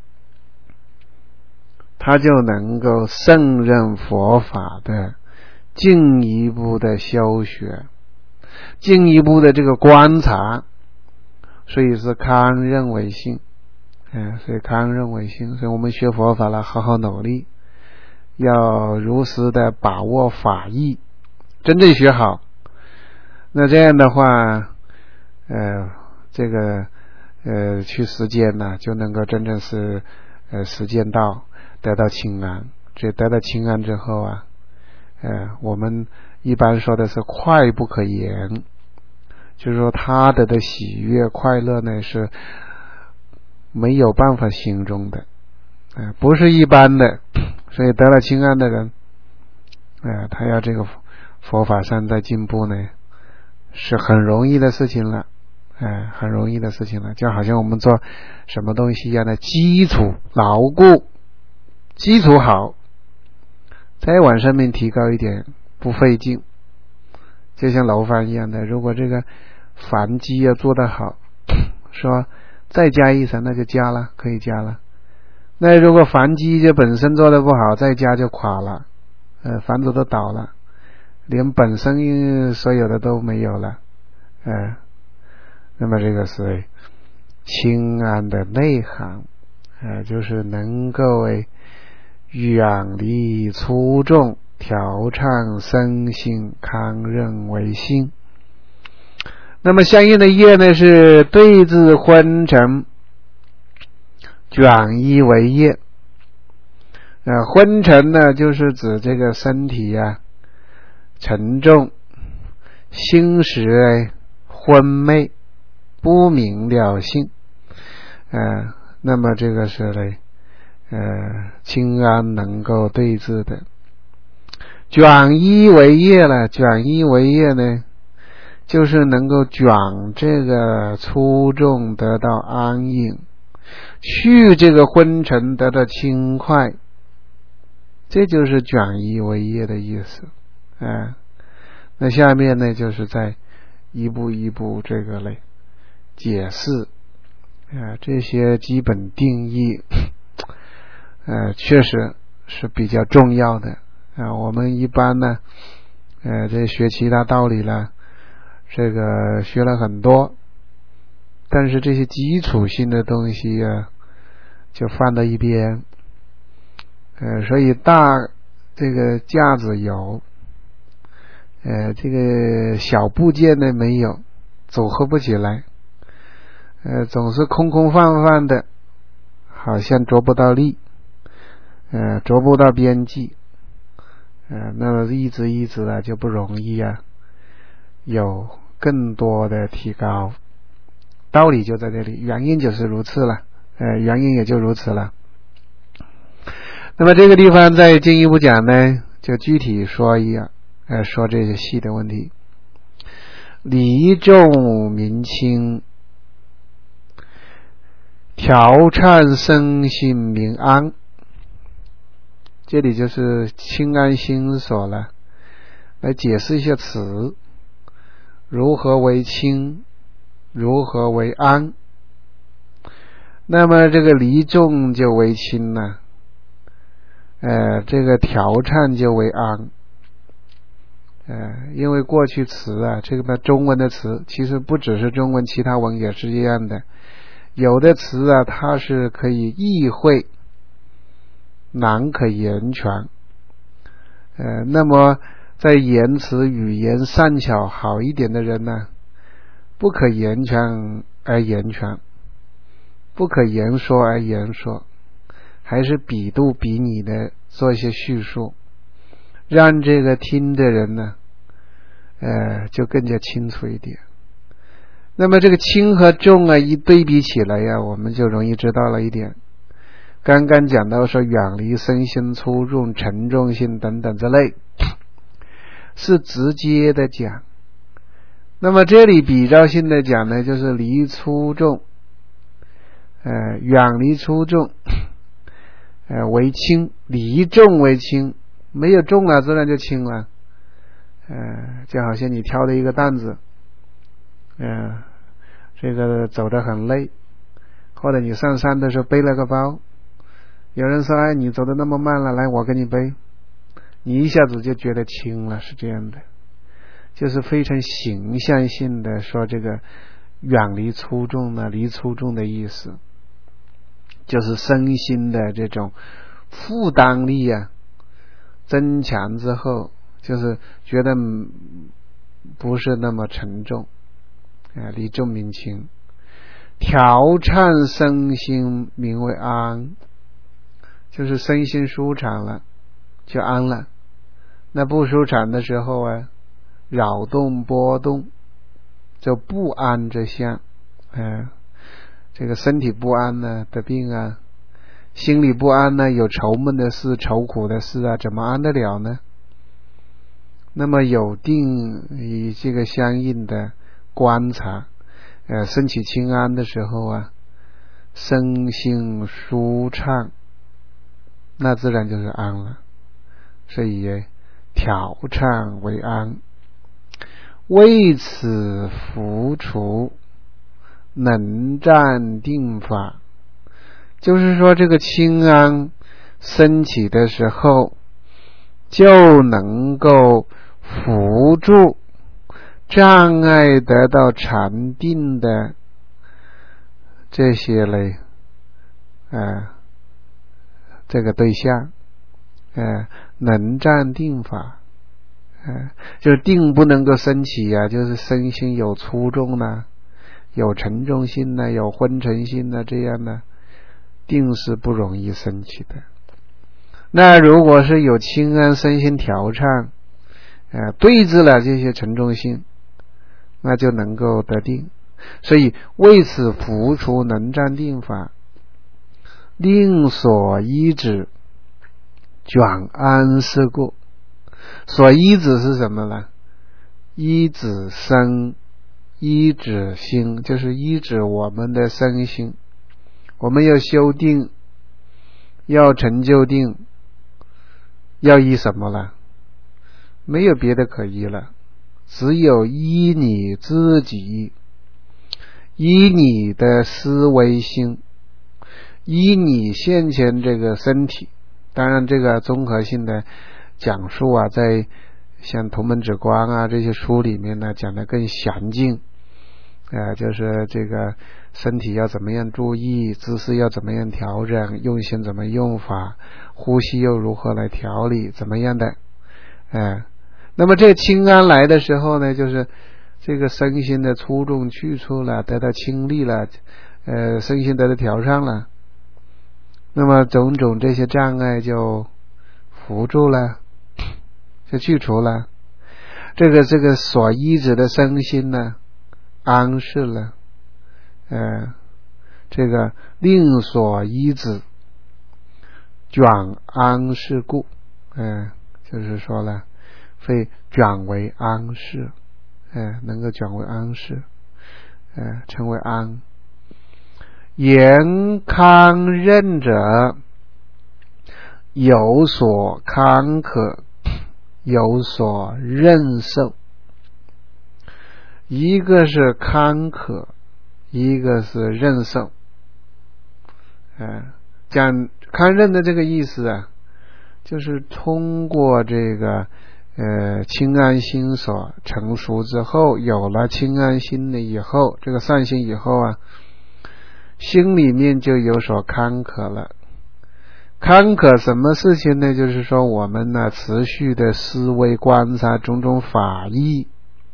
他就能够胜任佛法的进一步的修学，进一步的这个观察，所以是康任为性。嗯，所以康任为性，所以我们学佛法了，好好努力，要如实的把握法义，真正学好。那这样的话，呃，这个呃去实践呢，就能够真正是呃实践到得到清安。这得到清安之后啊，呃，我们一般说的是快不可言，就是说他得的喜悦快乐呢是没有办法形容的，呃，不是一般的。所以得了清安的人，呃，他要这个佛法上在进步呢，是很容易的事情了，呃，很容易的事情了。就好像我们做什么东西一样的，基础牢固，基础好，再往上面提高一点不费劲。就像楼房一样的，如果这个房基要做得好，说再加一层那就加了，可以加了。那如果房基就本身做得不好，再加就垮了，呃，房子都倒了，连本身所有的都没有了，呃，那么这个是清安的内涵，呃，就是能够为远离粗重，调畅身心，康任为性。那么相应的业呢，是对治昏沉，转一为业。呃，昏沉呢，就是指这个身体啊沉重，心识昏昧，不明了性。呃，那么这个是呢，呃，清安能够对治的。转一为业了，转一为业呢，就是能够转这个粗重得到安隐，去这个昏沉得到轻快，这就是转一为业的意思。啊，那下面呢，就是在一步一步这个嘞解释啊，这些基本定义，呃，确实是比较重要的啊。我们一般呢，呃，这学其他道理了，这个学了很多，但是这些基础性的东西啊，就放到一边。呃，所以大这个架子有，呃，这个小部件呢没有，组合不起来，呃，总是空空泛泛的，好像着不到力。 呃，捉不到边际，呃，那么一直一直啊就不容易啊，有更多的提高。道理就在这里，原因就是如此了，呃，原因也就如此了。那么这个地方再进一步讲呢，就具体说一下，呃，说这些细的问题。礼重民轻，调畅身心民安。这里就是清安心所了，来解释一下词，如何为清，如何为安。那么这个离重就为清了，呃，这个调畅就为安。呃，因为过去词啊，这个中文的词其实不只是中文，其他文也是一样的。有的词啊，它是可以意会，难可言传。呃，那么在言辞语言善巧好一点的人呢，不可言传而言传，不可言说而言说，还是比度比拟的做一些叙述，让这个听的人呢，呃，就更加清楚一点。那么这个轻和重啊，一对比起来呀、啊，我们就容易知道了一点。刚刚讲到说远离身心粗重、沉重性等等之类，是直接的讲。那么这里比较性的讲呢，就是离粗重，呃，远离粗重，呃，为轻，离重为轻，没有重了，自然就轻了。呃，就好像你挑的一个担子，呃，这个走得很累，或者你上山的时候背了个包，有人说哎，你走得那么慢了，来我给你背，你一下子就觉得轻了，是这样的，就是非常形象性的说这个远离粗重呢，离粗重的意思，就是身心的这种负担力啊增强之后，就是觉得不是那么沉重，啊，离重民轻。调畅身心名为安，就是身心舒畅了就安了。那不舒畅的时候啊，扰动波动，就不安这相，呃，这个身体不安呢的病啊，心里不安呢，有愁闷的事、愁苦的事啊，怎么安得了呢？那么有定与这个相应的观察，呃，身体清安的时候啊，身心舒畅，那自然就是安了。所以调畅为安，为此伏除能占定法，就是说这个清安升起的时候，就能够扶助障碍得到禅定的这些类呃这个对象，呃能占定法，呃就是定不能够升起啊，就是身心有粗重呢，有沉重性呢，有昏沉性呢，这样呢定是不容易升起的。那如果是有清安身心调畅，呃对治了这些沉重性，那就能够得定。所以为此伏除能占定法，令所依止转安是故。所依止是什么呢？依止身，依止心，就是依止我们的身心。我们要修定，要成就定，要依什么了？没有别的可依了，只有依你自己，依你的思维心，依你现前这个身体。当然这个综合性的讲述啊，在像同门止观啊这些书里面呢讲得更详尽，呃，就是这个身体要怎么样注意，姿势要怎么样调整，用心怎么用法，呼吸又如何来调理，怎么样的，呃，那么这清安来的时候呢，就是这个身心的粗重去除了，得到清利了，呃，身心得到调畅了， 那么种种这些障碍就扶住了，就去除了，这个这个所依止的身心呢安适了，呃，这个令所依止转安适故，呃，就是说了会转为安适，呃，能够转为安适，呃，成为安。言康任者有所坎坷，有所忍受。一个是坎坷，一个是忍受。呃，讲康任的这个意思啊，就是通过这个呃清安心所成熟之后，有了清安心了以后，这个善心以后啊，心里面就有所坎坷了。坎坷什么事情呢？就是说我们呢持续的思维观察种种法义，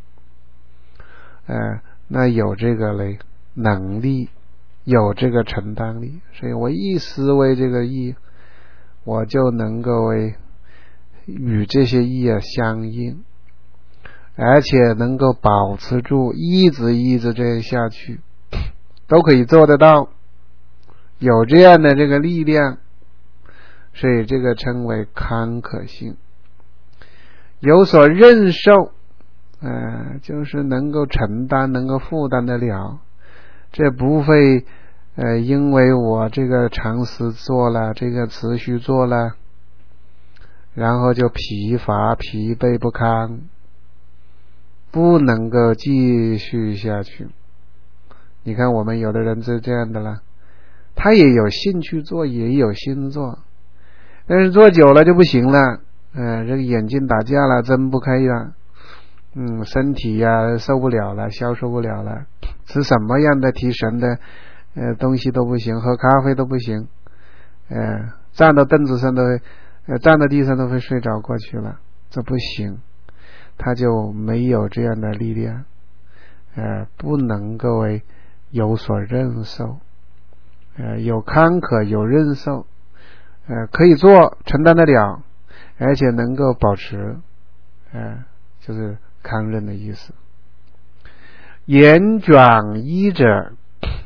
呃，那有这个嘞能力，有这个承担力，所以我一思维这个义，我就能够为与这些义啊相应，而且能够保持住，一直一直这样下去，都可以做得到，有这样的这个力量，所以这个称为坎坷性。有所忍受，呃，就是能够承担，能够负担得了，这不会呃，因为我这个长时做了，这个持续做了，然后就疲乏疲惫不堪，不能够继续下去。你看我们有的人是这样的了，他也有兴趣做，也有心做，但是做久了就不行了，呃，这个眼睛打架了，睁不开了，嗯，身体呀、啊、受不了了，消受不了了，吃什么样的提神的呃东西都不行，喝咖啡都不行，呃，站到凳子上都会，呃，站到地上都会睡着过去了，这不行，他就没有这样的力量，呃，不能够为有所忍受，呃，有坎坷，有忍受，呃，可以做，承担得了，而且能够保持，呃，就是康任的意思。言转依者，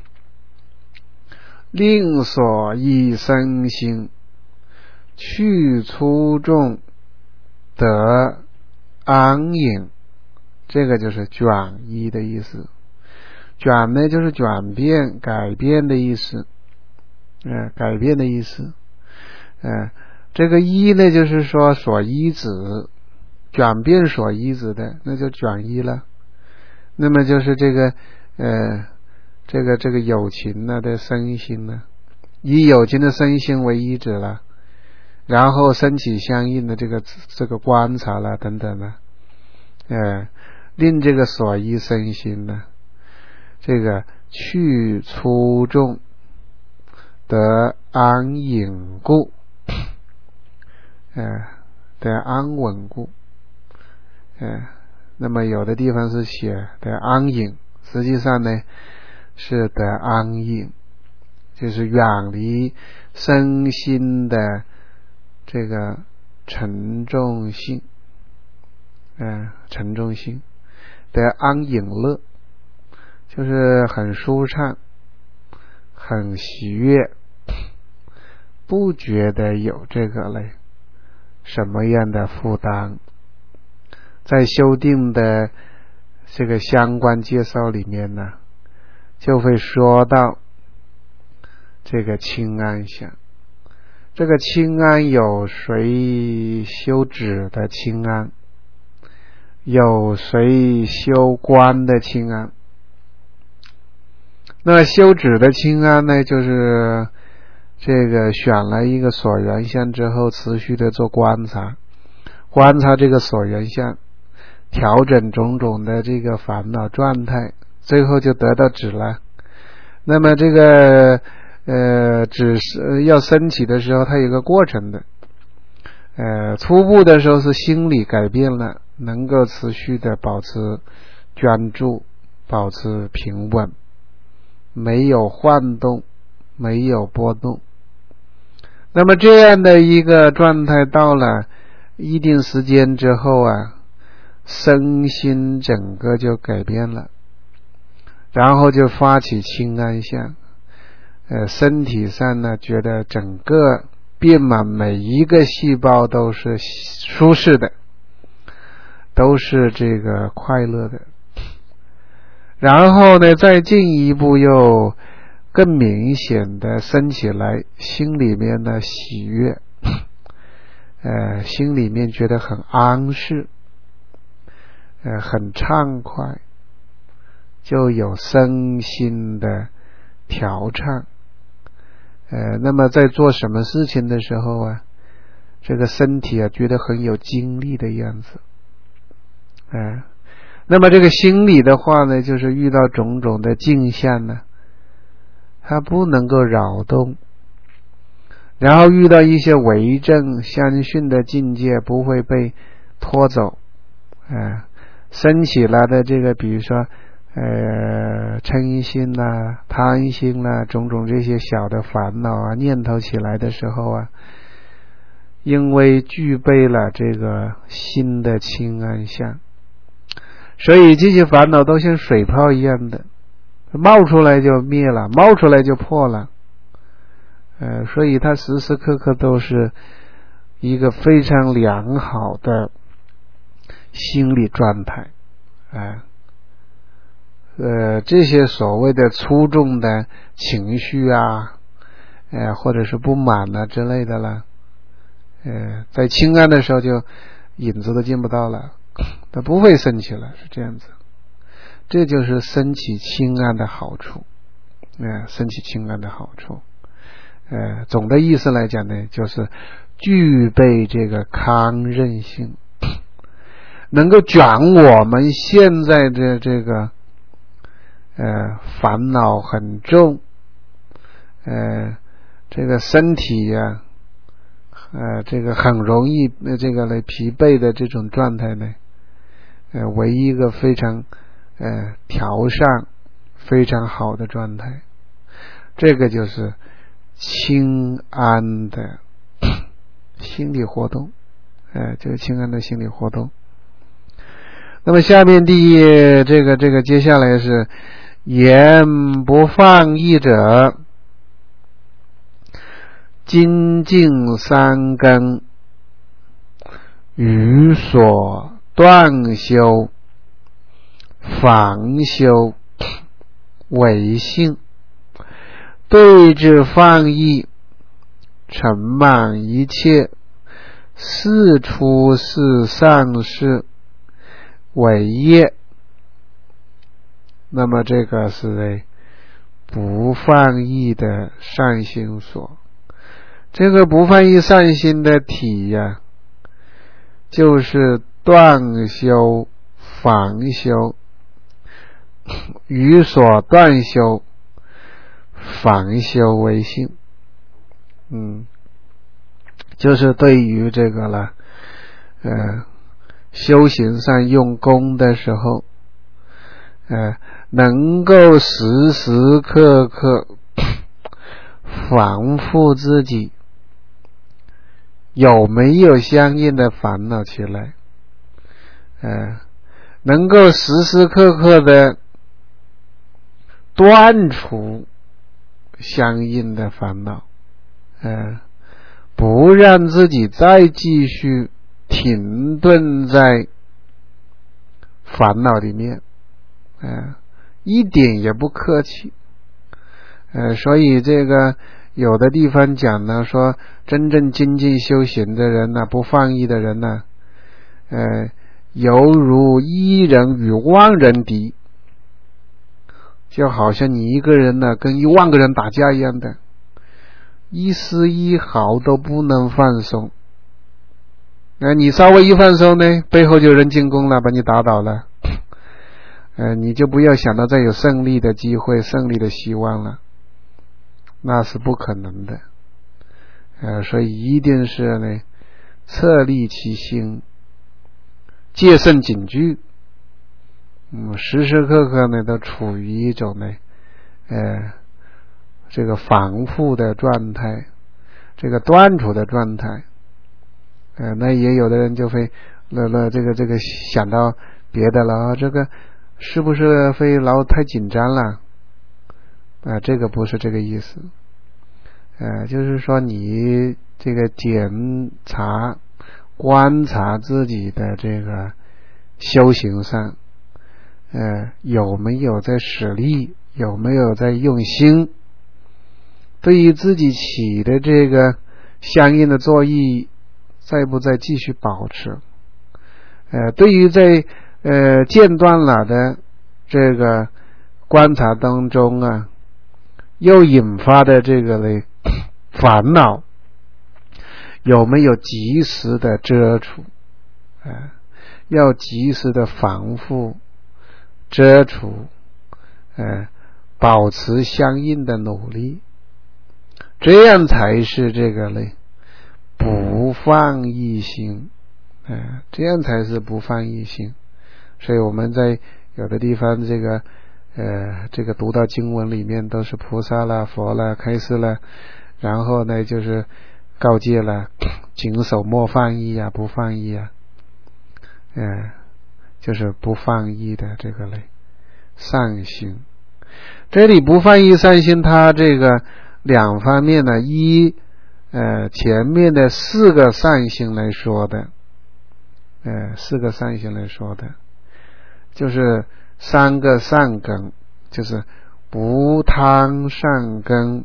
令所依身心去粗重得安隐，这个就是转依的意思。转呢就是转变改变的意思，呃，改变的意思，呃，这个依呢就是说所依止，转变所依止的，那就转依了。那么就是这个呃这个这个有情呢的身心呢，以有情的身心为依止了，然后升起相应的这个这个观察了等等了，呃，令这个所依身心呢，这个去粗重得安隐故，呃，得安稳故，呃，那么有的地方是写得安隐，实际上呢是得安隐，就是远离身心的这个沉重性，呃，沉重性，得安隐乐，就是很舒畅，很喜悦，不觉得有这个嘞什么样的负担。在修订的这个相关介绍里面呢，就会说到这个清安相。这个清安有随修止的清安，有随修观的清安。那修止的清安呢，就是这个选了一个所缘相之后，持续的做观察，观察这个所缘相，调整种种的这个烦恼状态，最后就得到止了。那么这个呃止是要升起的时候，它有个过程的，呃初步的时候是心理改变了，能够持续的保持专注，保持平稳，没有晃动，没有波动， 那么这样的一个状态到了一定时间之后啊，身心整个就改变了，然后就发起清安相，呃，身体上呢觉得整个遍满每一个细胞都是舒适的，都是这个快乐的。然后呢再进一步又更明显的升起来，心里面的喜悦，呃，心里面觉得很安适，呃，很畅快，就有身心的调畅。呃，那么在做什么事情的时候啊，这个身体啊觉得很有精力的样子，呃，那么这个心理的话呢，就是遇到种种的境象呢，它不能够扰动，然后遇到一些为正相训的境界不会被拖走，呃，升起来的这个比如说呃，嗔心啦、贪心啦，种种这些小的烦恼啊念头起来的时候啊，因为具备了这个心的清安相，所以这些烦恼都像水泡一样的，冒出来就灭了，冒出来就破了，呃，所以它时时刻刻都是一个非常良好的心理状态，呃呃，这些所谓的粗重的情绪啊，呃，或者是不满啊之类的啦，呃，在清安的时候就影子都见不到了，它不会升起来，是这样子。这就是升起清安的好处，呃，升起清安的好处。呃，总的意思来讲呢，就是具备这个康韧性，能够卷我们现在的这个呃，烦恼很重，呃，这个身体呀、啊，呃，这个很容易呃这个来疲惫的这种状态呢，呃，为一个非常呃调上非常好的状态，这个就是清安的心理活动，呃，这个清安的心理活动。那么下面第一这个这个接下来是言不放逸者，精进三根，于所断修，防修为性，对治放逸，承满一切，事出是上事为业。那么这个是不放逸的善心所，这个不放逸善心的体呀、啊，就是断修、防修、于所断修、防修为性。嗯，就是对于这个了，呃，修行上用功的时候，呃。能够时时刻刻防护自己有没有相应的烦恼起来，呃，能够时时刻刻的断除相应的烦恼，呃，不让自己再继续停顿在烦恼里面，呃一点也不客气，呃，所以这个有的地方讲呢，说真正精进修行的人呢、啊，不放逸的人呢、啊，呃，犹如一人与万人敌，就好像你一个人呢跟一万个人打架一样的，一丝一毫都不能放松。那、呃、你稍微一放松呢，背后就有人进攻了，把你打倒了。呃，你就不要想到再有胜利的机会、胜利的希望了，那是不可能的。呃，所以一定是呢，策立其心，戒慎谨惧，嗯，时时刻刻呢都处于一种呢，呃，这个防护的状态， 这个断除的状态。呃，那也有的人就会了了这个这个想到别的了，这个是不是会老太紧张了？啊、呃，这个不是这个意思。呃，就是说你这个检查、观察自己的这个修行上，呃，有没有在使力，有没有在用心，对于自己起的这个相应的作用，在不在继续保持？呃，对于在呃间断了的这个观察当中啊，又引发的这个嘞烦恼，有没有及时的遮除？呃，要及时的防护、遮除，呃，保持相应的努力，这样才是这个嘞不放逸心。呃，这样才是不放逸心。所以我们在有的地方这个呃这个读到经文里面都是菩萨啦、佛啦、开示啦，然后呢就是告诫了谨守莫放逸啊，不放逸啊，呃就是不放逸的这个类善心。这里不放逸善心，它这个两方面呢，一呃前面的四个善心来说的，呃四个善心来说的，就是三个善根，就是无贪善根、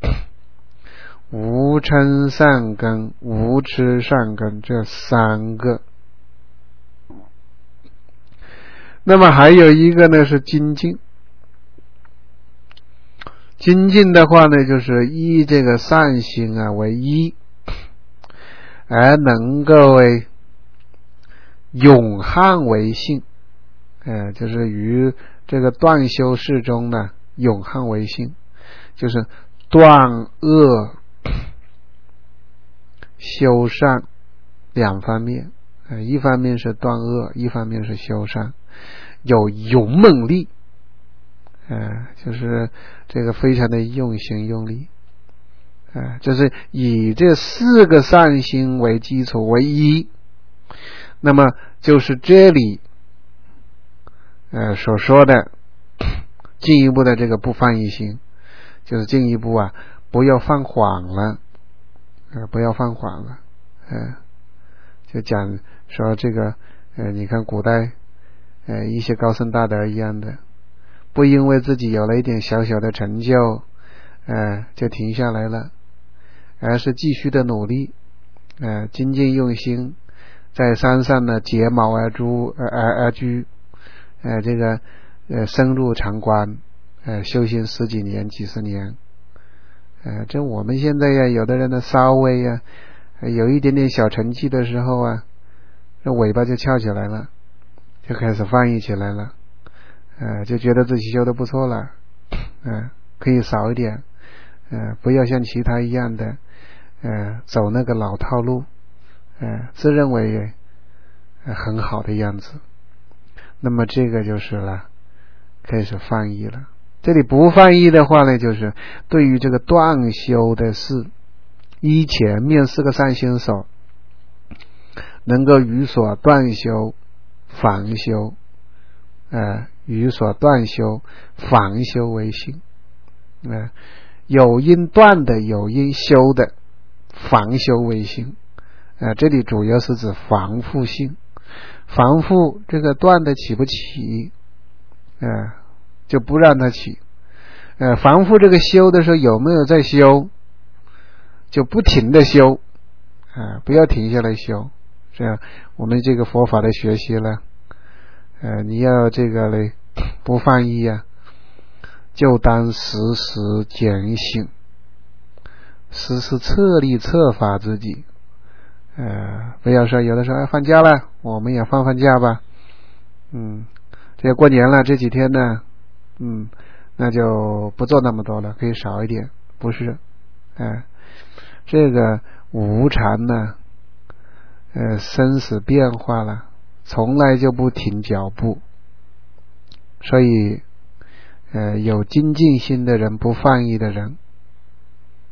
无嗔善根、无痴善根，这三个。那么还有一个呢是精进。精进的话呢，就是以这个善心啊为一，而能够为永汉为性，呃，就是于这个断修事中呢，永汉为性，就是断恶修善两方面，呃，一方面是断恶，一方面是修善，有勇猛力，呃，就是这个非常的用心用力，呃，就是以这四个善心为基础为一，那么就是这里呃所说的进一步的这个不放逸心，就是进一步啊不要放缓了，呃不要放缓了，呃就讲说这个呃你看古代呃一些高僧大德一样的，不因为自己有了一点小小的成就呃就停下来了，而是继续的努力，呃精进用心，在山上呢结毛而居而而而居，呃这个呃深入禅观，呃修行十几年几十年，呃这我们现在呀有的人呢稍微呀、呃、有一点点小成绩的时候啊，这尾巴就翘起来了，就开始放逸起来了，呃就觉得自己修得不错了，呃可以少一点，呃不要像其他一样的呃走那个老套路，呃自认为、呃、很好的样子，那么这个就是了开始放逸了。这里不放逸的话呢，就是对于这个断修的事，依前面四个善心手能够于所断修防修，呃于所断修防修为性，呃有因断的有因修的防修为性，呃这里主要是指防护性，防护这个断的起不起，呃就不让它起，呃防护这个修的时候有没有在修，就不停的修，呃不要停下来修，这样我们这个佛法的学习了，呃你要这个嘞不放逸啊，就当时时检醒，时时策力策法自己，呃不要说有的时候、哎、放假了我们也放放假吧，嗯这过年了这几天呢，嗯那就不做那么多了，可以少一点，不是，呃这个无常呢呃生死变化了，从来就不停脚步，所以呃有精进心的人，不放逸的人，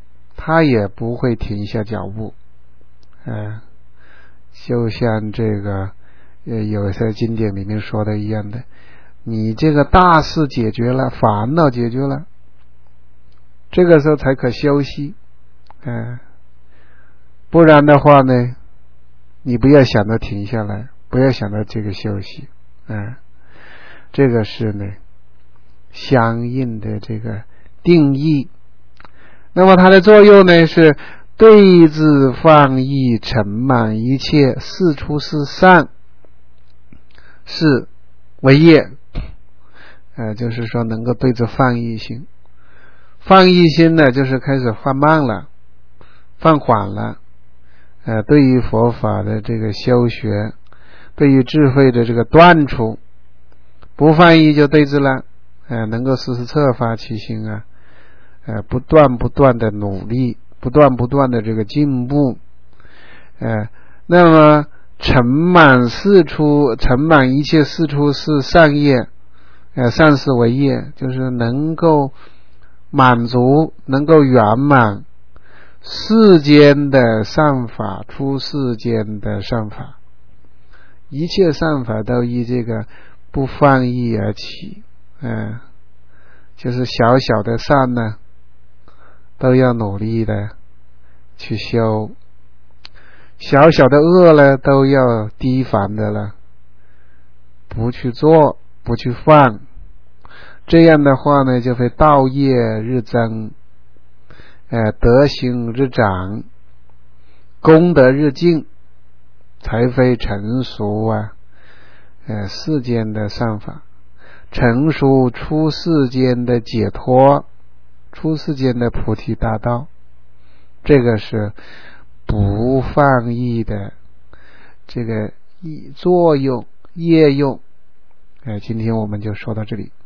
他也不会停下脚步。嗯，就像这个呃有些经典里面说的一样的，你这个大事解决了，烦恼解决了，这个时候才可休息。嗯，不然的话呢，你不要想着停下来，不要想着这个休息。嗯，这个是呢相应的这个定义。那么它的作用呢是对治放逸，尘满一切，事出事散，是为业。呃，就是说能够对治放逸心。放逸心呢，就是开始放慢了，放缓了。呃，对于佛法的这个修学，对于智慧的这个断除，不放逸就对治了。呃，能够时时策发其心啊，呃，不断不断的努力，不断不断的这个进步。呃，那么尘满事出，尘满一切事出是善业。呃，善事为业，就是能够满足，能够圆满世间的善法，出世间的善法，一切善法都依这个不放逸而起。嗯、呃，就是小小的善呢，都要努力的去修；小小的恶呢，都要提防的了，不去做，不去犯。这样的话呢，就会道业日增，呃，德行日长，功德日进，才会成熟啊，呃，世间的善法，成熟出世间的解脱，出世间的菩提大道。这个是不放逸的这个作用业用。呃，今天我们就说到这里。